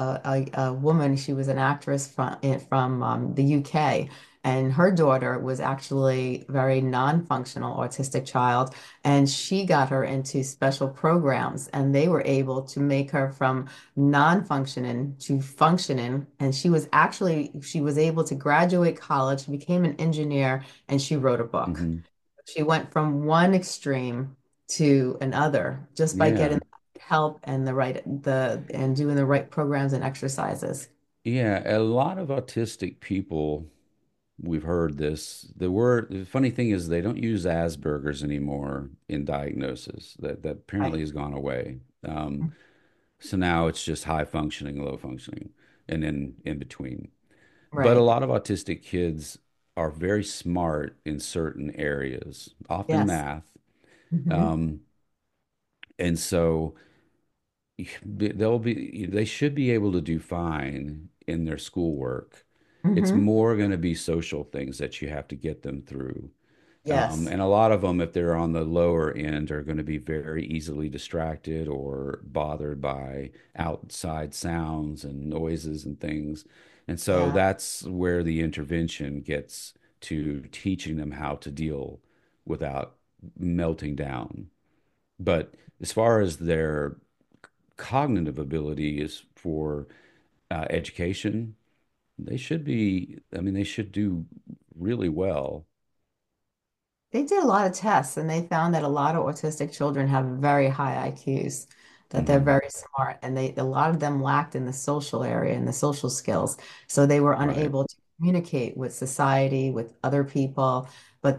a woman, she was an actress from the UK, and her daughter was actually very non-functional autistic child. And she got her into special programs, and they were able to make her from non-functioning to functioning. And she was able to graduate college, became an engineer, and she wrote a book. Hmm. She went from one extreme to another just by Yeah. getting help and doing the right programs and exercises. Yeah. A lot of autistic people, we've heard this. The funny thing is they don't use Asperger's anymore in diagnosis. That Right. apparently has gone away. So now it's just high functioning, low functioning, and then in between. But a Right. lot of autistic kids are very smart in certain areas, often Yes. math. Hmm. Um, and so they should be able to do fine in their schoolwork. It's Hmm. more going to be social things that you have to get them through. Yes. And a lot of them, if they're on the lower end, are going to be very easily distracted or bothered by outside sounds and noises and things. And so Yeah. that's where the intervention gets to teaching them how to deal without melting down. But as far as their cognitive ability is for education, I mean, they should do really well. They did a lot of tests and they found that a lot of autistic children have very high IQs, that they're Hmm. very smart, and a lot of them lacked in the social area and the social skills. So they were Right. unable to communicate with society, with other people, but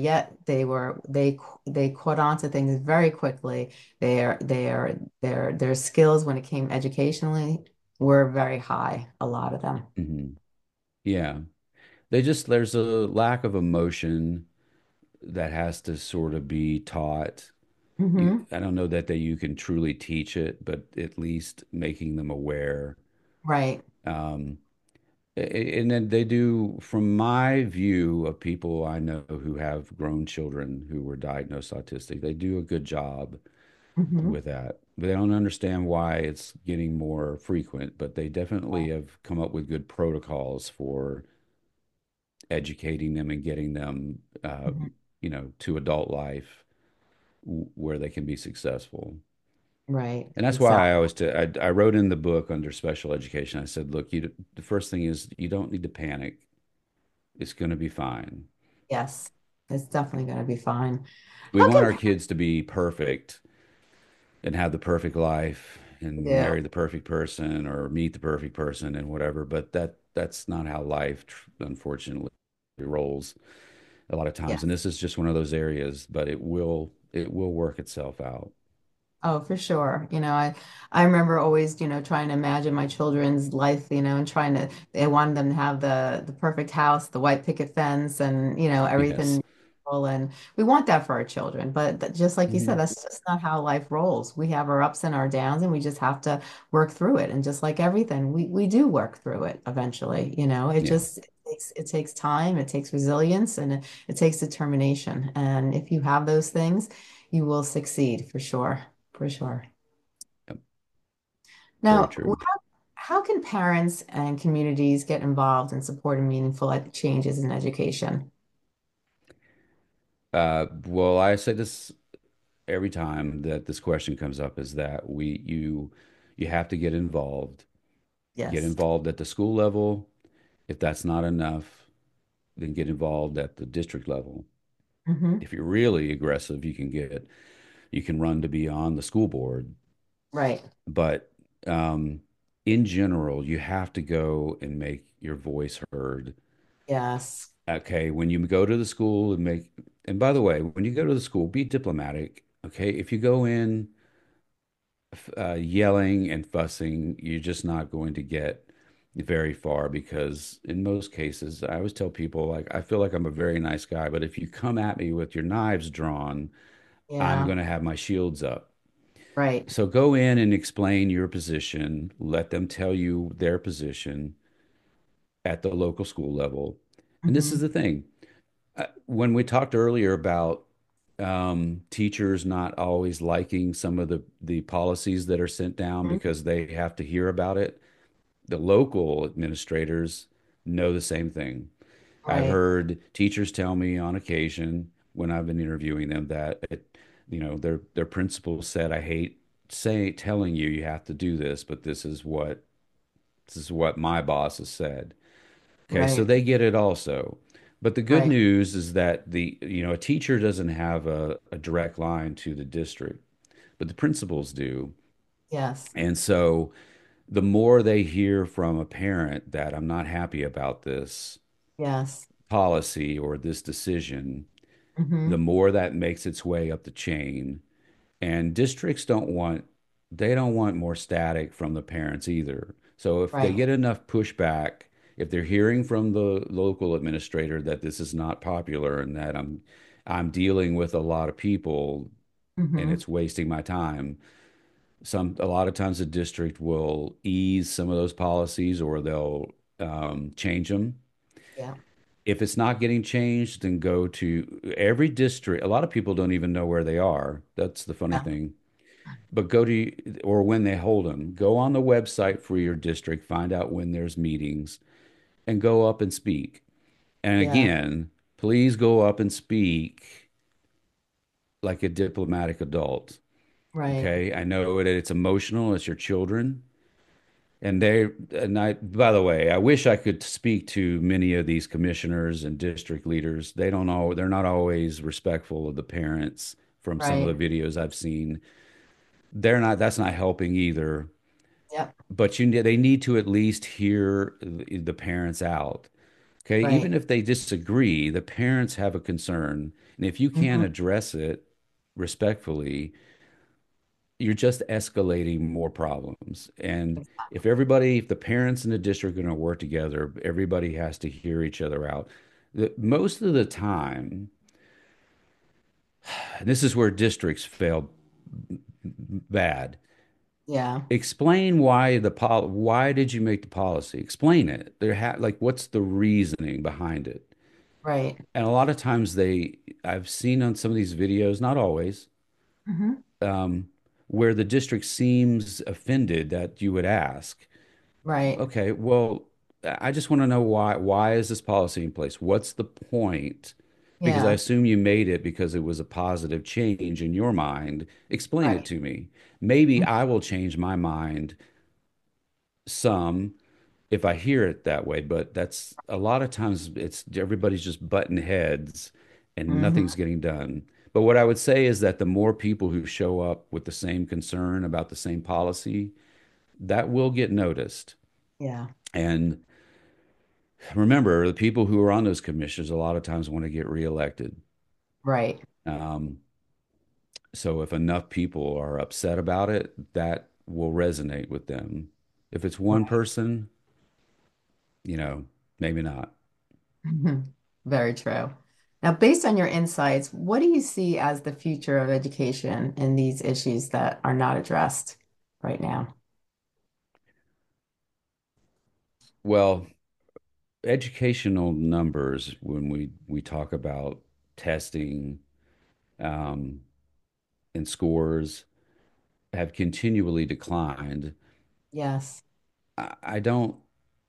they caught on to things very quickly. Their skills when it came educationally were very high, a lot of them. Hmm. Yeah. There's a lack of emotion that has to sort of be taught. Hmm. I don't know that you can truly teach it, but at least making them aware. Right. Um, and then they do, from my view of people I know who have grown children who were diagnosed autistic, they do a good job Hmm. with that. They don't understand why it's getting more frequent, but they definitely have come up with good protocols for educating them and getting them, Mhm. to adult life where they can be successful. Right. And that's why I Exactly. always I wrote in the book under special education. I said, look, the first thing is you don't need to panic. It's going to be fine. Yes. It's definitely going to be fine. We How want can our kids to be perfect and have the perfect life and yeah, marry the perfect person or meet the perfect person and whatever. But that's not how life, unfortunately, rolls a lot of yeah. times. And this is just one of those areas, but it will work itself out. Oh, for sure. I remember always, trying to imagine my children's life, and they wanted them to have the perfect house, the white picket fence, and Yes. everything. And we want that for our children, but just like you said, Mhm. that's just not how life rolls. We have our ups and our downs, and we just have to work through it. And just like everything, we do work through it eventually. It Yeah. just it takes time, it takes resilience, and it takes determination. And if you have those things, you will succeed for sure. For sure. Yep. Very Now, true. how can parents and communities get involved in supporting meaningful changes in education? Well, I say this every time that this question comes up is that you have to get involved. Get Yes. involved at the school level. If that's not enough, then get involved at the district level. Hmm. If you're really aggressive, you can run to be on the school board. Right. But in general, you have to go and make your voice heard. Yes. Okay, when you go to the school and by the way, when you go to the school, be diplomatic. Okay, if you go in yelling and fussing, you're just not going to get very far because in most cases, I always tell people like I feel like I'm a very nice guy, but if you come at me with your knives drawn, I'm Yeah. going to have my shields up. Right. So go in and explain your position, let them tell you their position at the local school level. And this is Hmm. the thing. When we talked earlier about teachers not always liking some of the policies that are sent down because they have to hear about it, the local administrators know the same thing. I've Right. heard teachers tell me on occasion when I've been interviewing them that their principal said, "I hate telling you you have to do this, but this is what my boss has said." Okay, so Right. they get it also. But the good Right. news is that a teacher doesn't have a direct line to the district, but the principals do. Yes. And so the more they hear from a parent that I'm not happy about this Yes. policy or this decision, the Hmm. more that makes its way up the chain. And districts they don't want more static from the parents either. So if they Right. get enough pushback, if they're hearing from the local administrator that this is not popular and that I'm dealing with a lot of people and Hmm. it's wasting my time, a lot of times the district will ease some of those policies or they'll change them. Yeah. If it's not getting changed, then go to every district. A lot of people don't even know where they are. That's the funny Yeah. thing. But or when they hold them, go on the website for your district, find out when there's meetings, and go up and speak. And Yeah. again, please go up and speak like a diplomatic adult. Right. Okay. I know that it's emotional, it's your children. By the way, I wish I could speak to many of these commissioners and district leaders. They're not always respectful of the parents from some of Right. the videos I've seen. That's not helping either. Yep. But they need to at least hear the parents out. Okay, even Right. if they disagree, the parents have a concern, and if you can't Hmm. address it respectfully, you're just escalating more problems. And if the parents in the district are going to work together, everybody has to hear each other out. Most of the time, and this is where districts fail bad. Yeah. Explain why did you make the policy? Explain it. Like what's the reasoning behind it? Right. And a lot of times I've seen on some of these videos, not always, Hmm. um, where the district seems offended that you would ask. Right. Okay, well, I just want to know why is this policy in place? What's the point? Because I Yeah, assume you made it because it was a positive change in your mind. Explain it right. to me. Maybe I will change my mind some if I hear it that way, but that's a lot of times it's everybody's just butting heads and Hmm. nothing's getting done. But what I would say is that the more people who show up with the same concern about the same policy, that will get noticed. Yeah, And remember, the people who are on those commissions a lot of times want to get reelected. right. Um, so if enough people are upset about it, that will resonate with them. If it's one Right. person, you know, maybe not. Mhm. Very true. Now, based on your insights, what do you see as the future of education in these issues that are not addressed right now? Well, educational numbers, when we talk about testing um, and scores, have continually declined. Yes. I don't,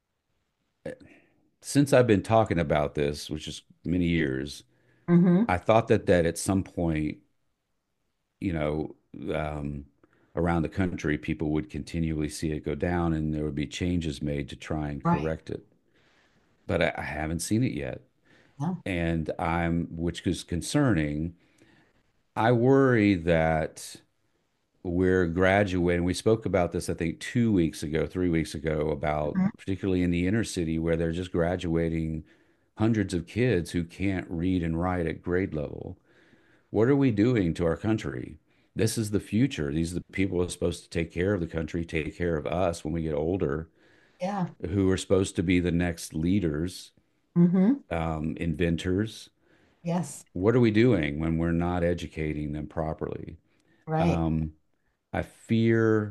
since I've been talking about this, which is many years, Hmm. I thought that at some point, you know, um, around the country, people would continually see it go down and there would be changes made to try and Right. correct it. But I haven't seen it yet. No. And which is concerning. I worry that we're graduating. We spoke about this, I think, 2 weeks ago, 3 weeks ago, about Mhm. particularly in the inner city where they're just graduating hundreds of kids who can't read and write at grade level. What are we doing to our country? This is the future. These are the people who are supposed to take care of the country, take care of us when we get older, Yeah. who are supposed to be the next leaders, Hmm. inventors. Yes. What are we doing when we're not educating them properly? Right. Um, I fear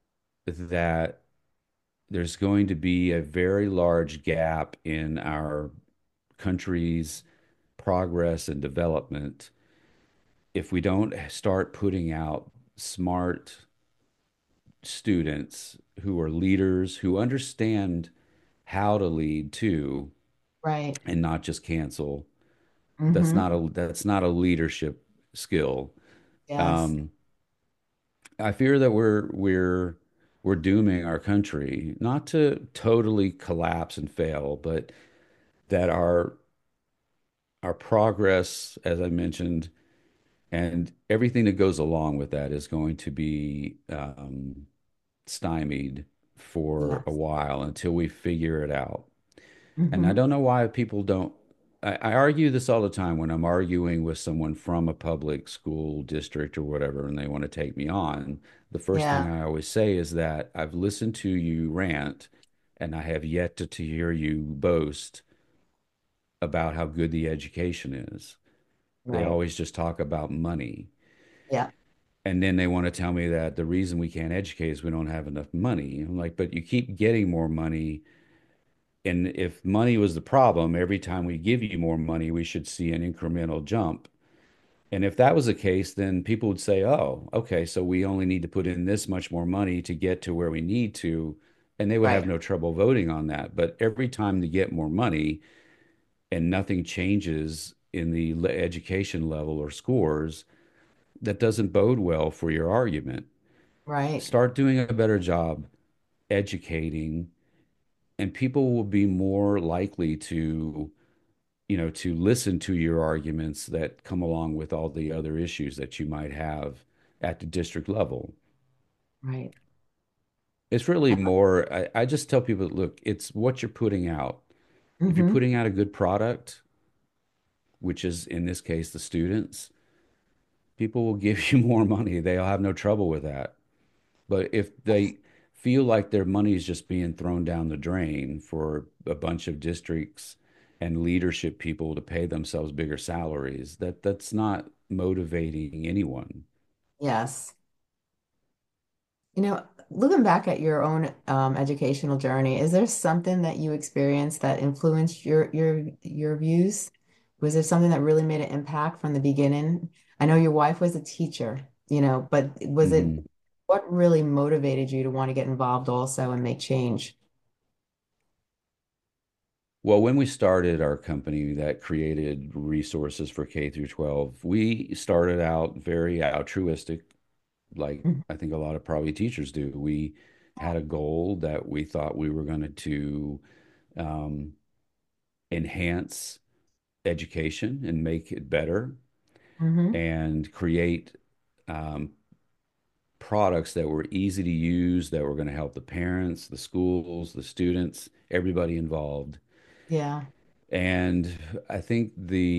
that there's going to be a very large gap in our country's progress and development if we don't start putting out smart students who are leaders, who understand how to lead too, Right. and not just cancel. Hmm. That's not a leadership skill. Yes. Um, I fear that we're dooming our country not to totally collapse and fail, but that our progress, as I mentioned, and everything that goes along with that is going to be stymied for a Yes. while until we figure it out. And I Hmm. don't know why people don't. I argue this all the time when I'm arguing with someone from a public school district or whatever, and they want to take me on. The first thing Yeah. I always say is that I've listened to you rant, and I have yet to hear you boast about how good the education is. They Right. always just talk about money. Yeah. And then they want to tell me that the reason we can't educate is we don't have enough money. I'm like, but you keep getting more money. And if money was the problem, every time we give you more money, we should see an incremental jump. And if that was the case, then people would say, oh, okay, so we only need to put in this much more money to get to where we need to. And they would have Right. no trouble voting on that. But every time they get more money and nothing changes in the education level or scores, that doesn't bode well for your argument. Right. Start doing a better job educating, and people will be more likely to to listen to your arguments that come along with all the other issues that you might have at the district level. Right. It's really more, I just tell people, look, it's what you're putting out. If you're Hmm. putting out a good product, which is in this case the students, people will give you more money. They'll have no trouble with that. But if they feel like their money is just being thrown down the drain for a bunch of districts and leadership people to pay themselves bigger salaries, that's not motivating anyone. Yes. Looking back at your own educational journey, is there something that you experienced that influenced your views? Was there something that really made an impact from the beginning? I know your wife was a teacher, but was it Hmm. what really motivated you to want to get involved also and make change? Well, when we started our company that created resources for K through 12, we started out very altruistic, like Mhm. I think a lot of probably teachers do. We had a goal that we thought we were going to um, enhance education and make it better Mhm. and create um, products that were easy to use, that were going to help the parents, the schools, the students, everybody involved. Yeah. And I think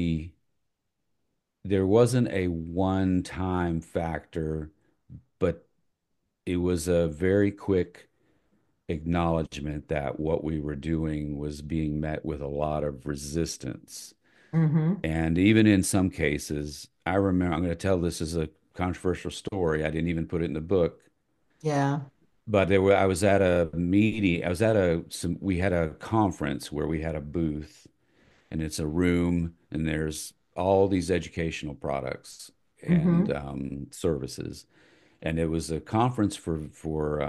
there wasn't a one-time factor, but it was a very quick acknowledgement that what we were doing was being met with a lot of resistance. Hmm. And even in some cases, I remember, I'm going to tell this as a controversial story. I didn't even put it in the book, Yeah. but I was at a meeting, I was at we had a conference where we had a booth, and it's a room, and there's all these educational products and Hmm. services. And it was a conference for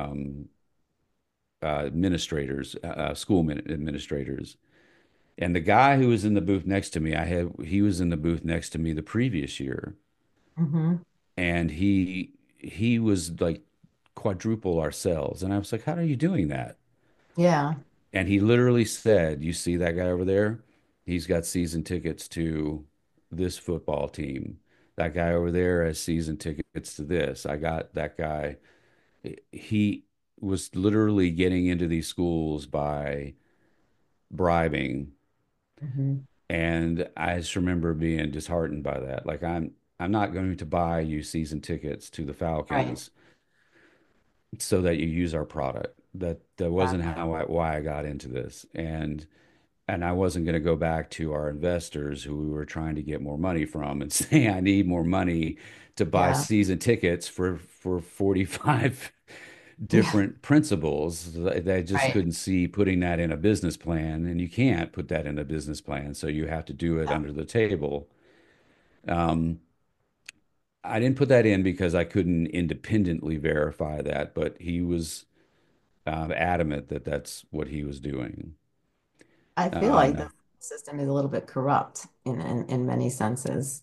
administrators, administrators. And the guy who was in the booth next to me, he was in the booth next to me the previous year, Hmm. and he was like quadruple our sales. And I was like, "How are you doing that?" Yeah. And he literally said, "You see that guy over there? He's got season tickets to this football team. That guy over there has season tickets to this. I got that guy." He was literally getting into these schools by bribing. Hmm. And I just remember being disheartened by that. Like I'm not going to buy you season tickets to the Right. Falcons so that you use our product. That wasn't Exactly. how why I got into this. And I wasn't going to go back to our investors who we were trying to get more money from and say I need more money to buy Yeah. season tickets for 45 Yeah. different principles. They just Right. couldn't see putting that in a business plan, and you can't put that in a business plan, so you have to do it Yeah. under the table. Um, I didn't put that in because I couldn't independently verify that, but he was adamant that that's what he was doing. I feel like the Um, system is a little bit corrupt in many senses.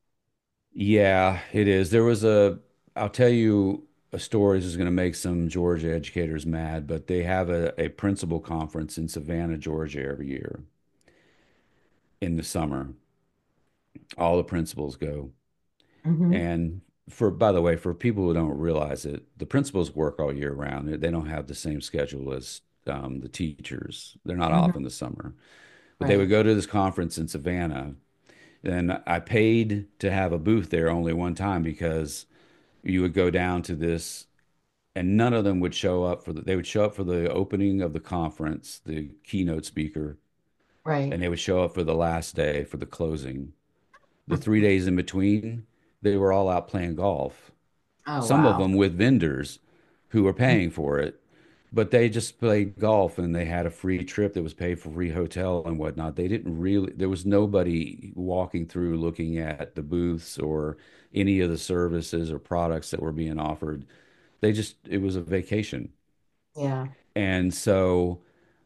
yeah, it is. I'll tell you a story. This is going to make some Georgia educators mad, but they have a principal conference in Savannah, Georgia every year in the summer. All the principals go. Hmm. And by the way, for people who don't realize it, the principals work all year round. They don't have the same schedule as the teachers. They're not off in Hmm. the summer, but they would Right. go to this conference in Savannah. And I paid to have a booth there only one time because you would go down to this, and none of them would show up they would show up for the opening of the conference, the keynote speaker, Right. and they would show up for the last day for the closing. The 3 days in between, they were all out playing golf. Oh, Some of wow. them with vendors who were paying for it, but they just played golf and they had a free trip that was paid for free hotel and whatnot. They didn't really, there was nobody walking through looking at the booths or any of the services or products that were being offered. It was a vacation. Yeah. And so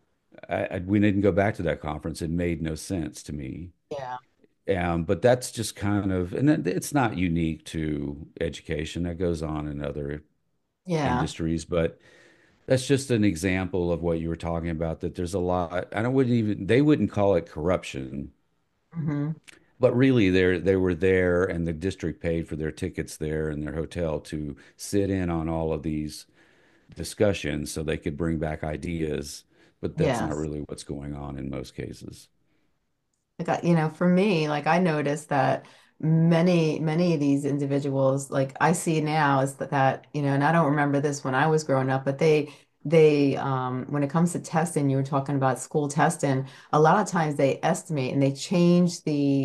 we didn't go back to that conference. It made no sense to me. Yeah. But that's just kind of, and it's not unique to education. That goes on in other Yeah. industries, but that's just an example of what you were talking about, that there's a lot. I don't wouldn't even they wouldn't call it corruption, Hmm. but really they were there and the district paid for their tickets there and their hotel to sit in on all of these discussions so they could bring back ideas, but that's not Yes. really what's going on in most cases. Like, for me, like I noticed that many of these individuals, like I see now is that, and I don't remember this when I was growing up, but when it comes to testing, you were talking about school testing, a lot of times they estimate and they change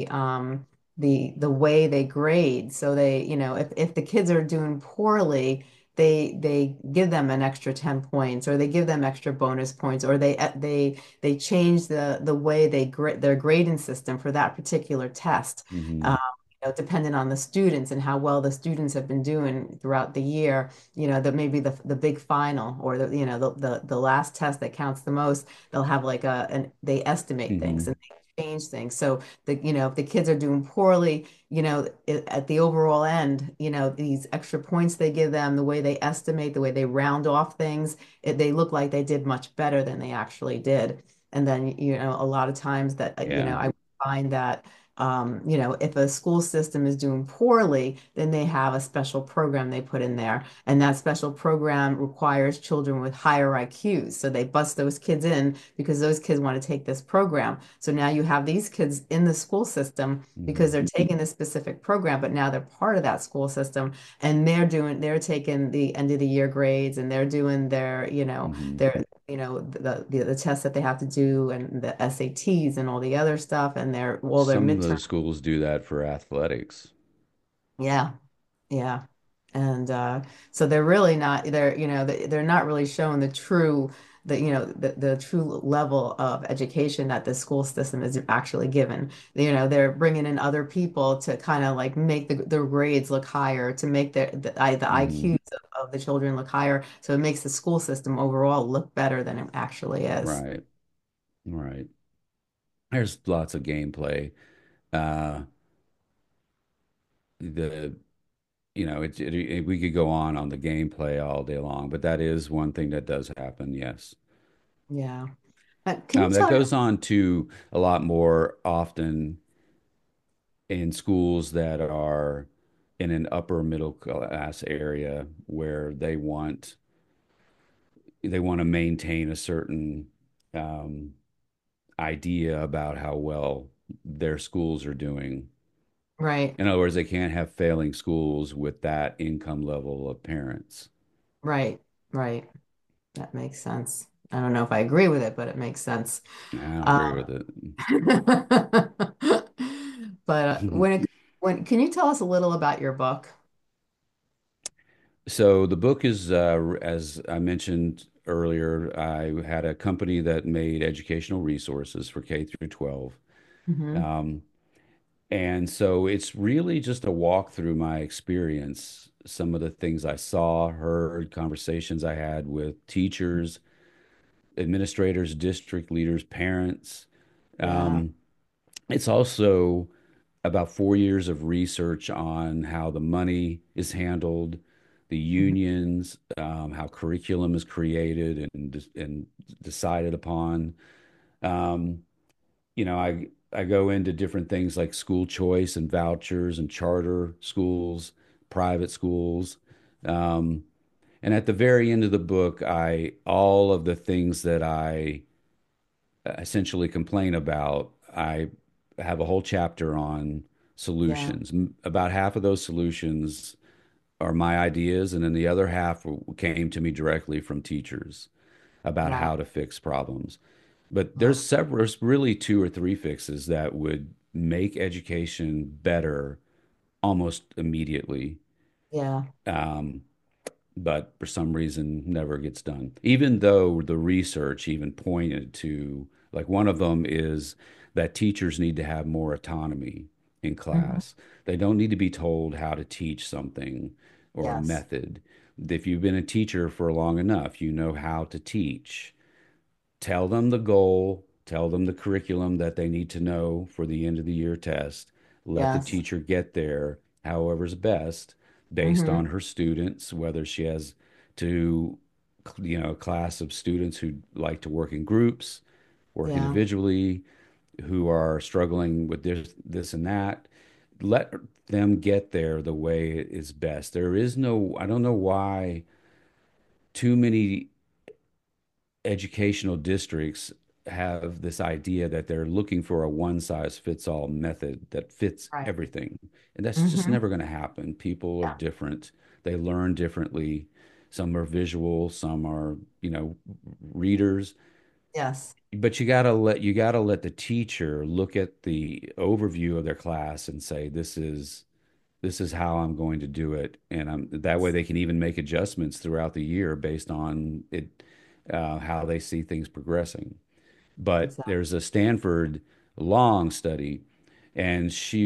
the way they grade. So they, if the kids are doing poorly, they give them an extra 10 points, or they give them extra bonus points, or they change the way they grade their grading system for that particular test. Hmm. Um, dependent on the students and how well the students have been doing throughout the year, that maybe the big final or the last test that counts the most, they'll have like they estimate things Hmm. and they change things. So if the kids are doing poorly, at the overall end, these extra points they give them, the way they estimate, the way they round off things, they look like they did much better than they actually did. And then, a lot of times that, Yeah. I find that if a school system is doing poorly, then they have a special program they put in there. And that special program requires children with higher IQs. So they bust those kids in because those kids want to take this program. So now you have these kids in the school system because Hmm. they're taking this specific program, but now they're part of that school system and they're taking the end of the year grades and they're doing Hmm. their the tests that they have to do and the SATs and all the other stuff and their Some of midterm. those schools do that for athletics. Yeah, yeah. And so they're really not they're not really showing the true level of education that the school system is actually given. They're bringing in other people to kind of like make the grades look higher, to make the Hmm. IQs of the children look higher. So it makes the school system overall look better than it actually is. Right. Right. There's lots of gameplay. Uh, the we could go on the gameplay all day long, but that is one thing that does happen. Yes. Yeah. Can you That tell? goes on to a lot more often in schools that are in an upper middle class area where they want to maintain a certain um, idea about how well their schools are doing. Right, In other words, they can't have failing schools with that income level of parents. right, right. That makes sense. I don't know if I agree with it, but it makes sense. I don't agree Um, with it. but when can you tell us a little about your book? So the book is, as I mentioned earlier, I had a company that made educational resources for K through 12. Hmm. Um, and so it's really just a walk through my experience, some of the things I saw, heard, conversations I had with teachers, administrators, district leaders, parents. Yeah, Um, it's also about 4 years of research on how the money is handled, the hmm, unions, how curriculum is created and decided upon. Um, I go into different things like school choice and vouchers and charter schools, private schools. Um, and at the very end of the book, I all of the things that I essentially complain about, I have a whole chapter on yeah, solutions. About half of those solutions are my ideas, and then the other half came to me directly from teachers about wow, how to fix problems. But wow, there's really two or three fixes that would make education better almost immediately. yeah, Um, but for some reason never gets done. Even though the research even pointed to, like one of them is that teachers need to have more autonomy in hmm, class. They don't need to be told how to teach something or a yes, method. If you've been a teacher for long enough, you know how to teach. Tell them the goal, tell them the curriculum that they need to know for the end of the year test. Let the yes, teacher get there however's best based hmm, on her students, whether she has to, a class of students who like to work in groups, work yeah, individually, who are struggling with this and that. Let them get there the way it is best. I don't know why too many educational districts have this idea that they're looking for a one size fits all method that fits right, everything. And that's just hmm, never going to happen. People are yeah, different. They learn differently. Some are visual, some are, readers. yes, But you gotta let the teacher look at the overview of their class and say, this is how I'm going to do it. And that way they can even make adjustments throughout the year based on it, how they see things progressing. But exactly, there's a Stanford long study, and she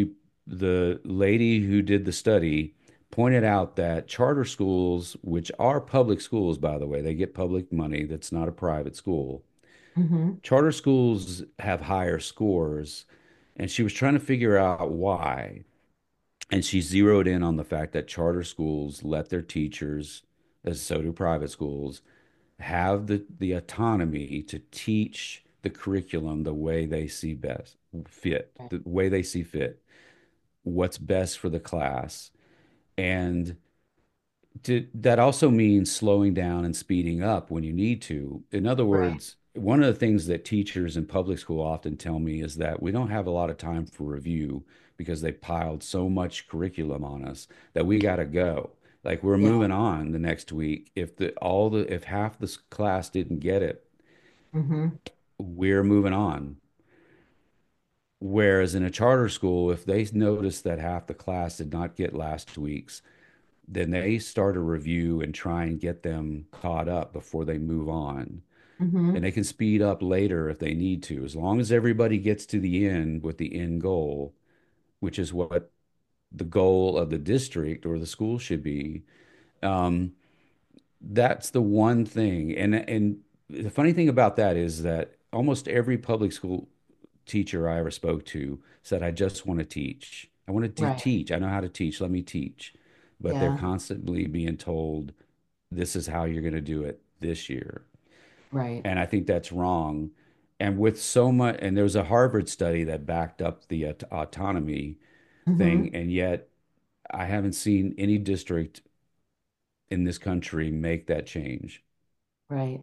the lady who did the study pointed out that charter schools, which are public schools, by the way, they get public money. That's not a private school. Hmm. Charter schools have higher scores, and she was trying to figure out why. And she zeroed in on the fact that charter schools let their teachers, as so do private schools, have the autonomy to teach the curriculum the way they see best fit, the way they see fit, what's best for the class. And that also means slowing down and speeding up when you need to. In other Right. words, one of the things that teachers in public school often tell me is that we don't have a lot of time for review because they piled so much curriculum on us that we got to go. Like we're Yeah. moving on the next week. If half this class didn't get it, Hmm. we're moving on. Whereas in a charter school, if they notice that half the class did not get last week's, then they start a review and try and get them caught up before they move on. And Hmm. they can speed up later if they need to, as long as everybody gets to the end with the end goal, which is what the goal of the district or the school should be. Um, that's the one thing. And the funny thing about that is that almost every public school teacher I ever spoke to said, I just want to teach. I want to Right. teach. I know how to teach. Let me teach. But they're Yeah. constantly being told, this is how you're going to do it this year. Right. And I think that's wrong. And with so much, and there was a Harvard study that backed up the autonomy thing. Hmm. And yet I haven't seen any district in this country make that change. Right.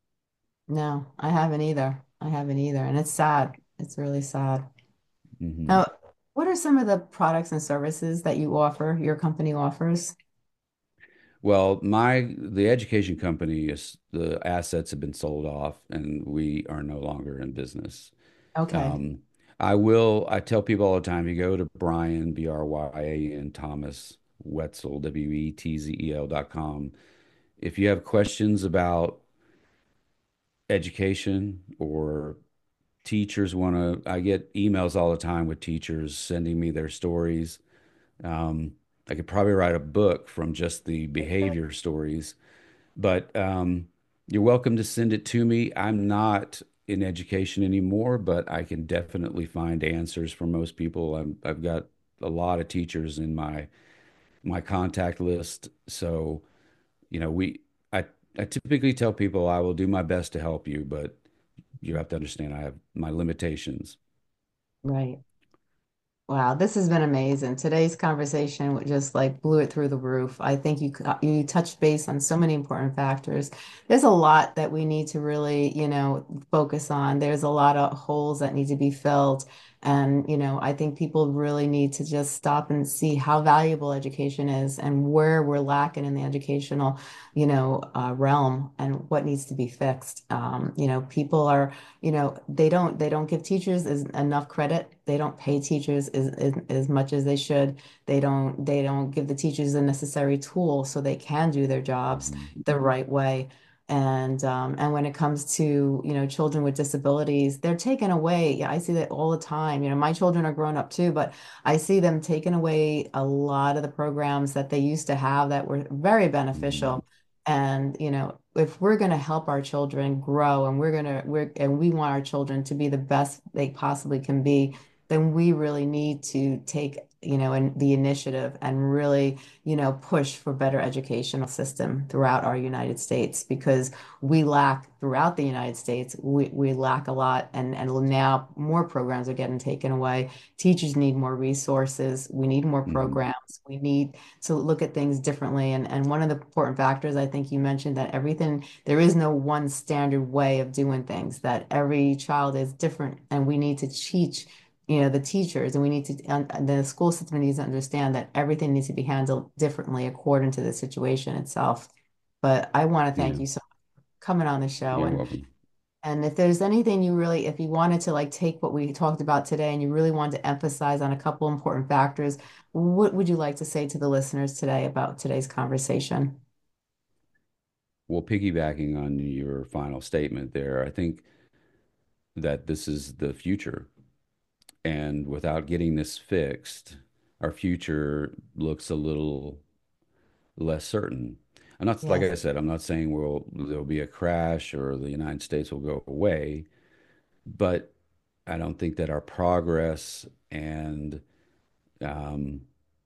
No, I haven't either. I haven't either. And it's sad. It's really sad. Mhm. Now, what are some of the products and services that you offer, your company offers? Well, the education company is the assets have been sold off and we are no longer in business. Okay. Um, I tell people all the time, you go to Brian, Bryan Thomas Wetzel, Wetzel.com. If you have questions about education or teachers I get emails all the time with teachers sending me their stories. Um, I could probably write a book from just the behavior stories. But you're welcome to send it to me. I'm not in education anymore, but I can definitely find answers for most people. I've got a lot of teachers in my contact list. So, you know, I, I typically tell people I will do my best to help you, but you have to understand I have my limitations. Right. Wow, this has been amazing. Today's conversation just like blew it through the roof. I think you touched base on so many important factors. There's a lot that we need to really, focus on. There's a lot of holes that need to be filled. And, I think people really need to just stop and see how valuable education is and where we're lacking in the educational, realm and what needs to be fixed. People are they don't give teachers enough credit. They don't pay teachers as much as they should. They don't give the teachers the necessary tools so they can do their jobs Mhm. the right way. And when it comes to, children with disabilities, they're taken away. Yeah, I see that all the time. My children are grown up too, but I see them taking away a lot of the programs that they used to have that were very Mhm. beneficial. And, if we're going to help our children grow and we want our children to be the best they possibly can be, then we really need to take, the initiative and really, push for better educational system throughout our United States because we lack throughout the United States, we lack a lot and now more programs are getting taken away. Teachers need more resources. We need more Mhm. programs. We need to look at things differently. And one of the important factors, I think you mentioned that there is no one standard way of doing things, that every child is different and we need to teach, the teachers and we need to, the school system needs to understand that everything needs to be handled differently according to the situation itself. But I want to thank Yeah, you so much for coming on the show. you're And welcome. if there's anything if you wanted to like take what we talked about today and you really wanted to emphasize on a couple important factors, what would you like to say to the listeners today about today's conversation? Well, piggybacking on your final statement there, I think that this is the future. And without getting this fixed, our future looks a little less certain. I'm not, like Yes, I said, I'm not saying there'll be a crash or the United States will go away, but I don't think that our progress and um,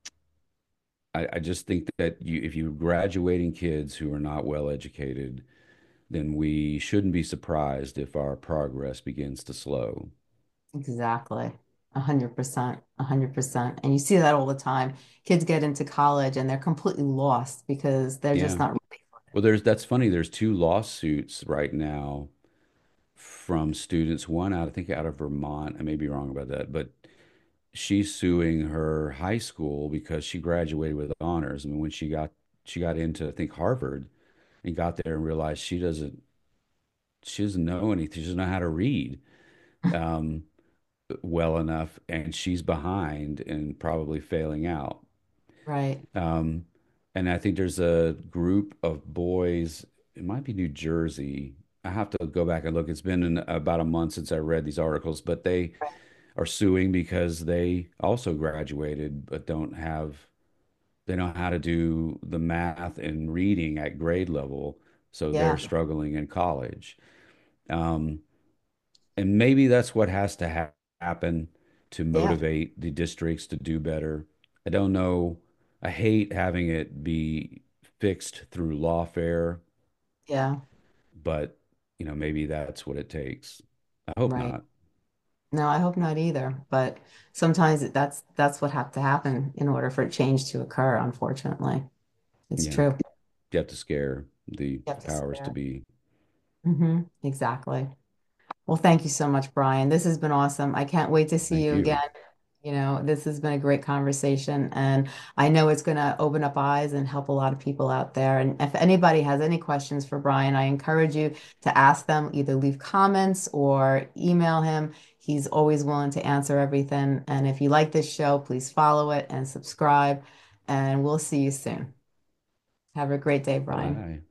I just think that if you're graduating kids who are not well educated, then we shouldn't be surprised if our progress begins to slow. exactly. 100%, 100%. And you see that all the time. Kids get into college and they're completely lost because they're just Yeah. not ready for Well, that's funny. There's two lawsuits right now from students, one out, I think out of Vermont. I may be wrong about that, but she's suing her high school because she graduated with honors. I mean, when she got into, I think, Harvard and got there and realized she doesn't know anything. She doesn't know how to read um, well enough, and she's behind and probably failing out. it. Right. Um, and I think there's a group of boys, it might be New Jersey. I have to go back and look. It's been about a month since I read these articles, but they Right. are suing because they also graduated but they don't know how to do the math and reading at grade level, so they're Yeah. struggling in college. Um, and maybe that's what has to happen to Yeah. motivate the districts to do better. I don't know. I hate having it be fixed through lawfare, Yeah. but maybe that's what it takes. I hope Right. not. No, I hope not either. But sometimes that's what have to happen in order for change to occur, unfortunately. It's Yeah, true. you have to scare the You have to powers to spare be. it. Exactly. Well, thank you so much, Brian. This has been awesome. I can't wait to see Thank you again. you. This has been a great conversation, and I know it's going to open up eyes and help a lot of people out there. And if anybody has any questions for Brian, I encourage you to ask them, either leave comments or email him. He's always willing to answer everything. And if you like this show, please follow it and subscribe, and we'll see you soon. Have a great day, Brian. Bye.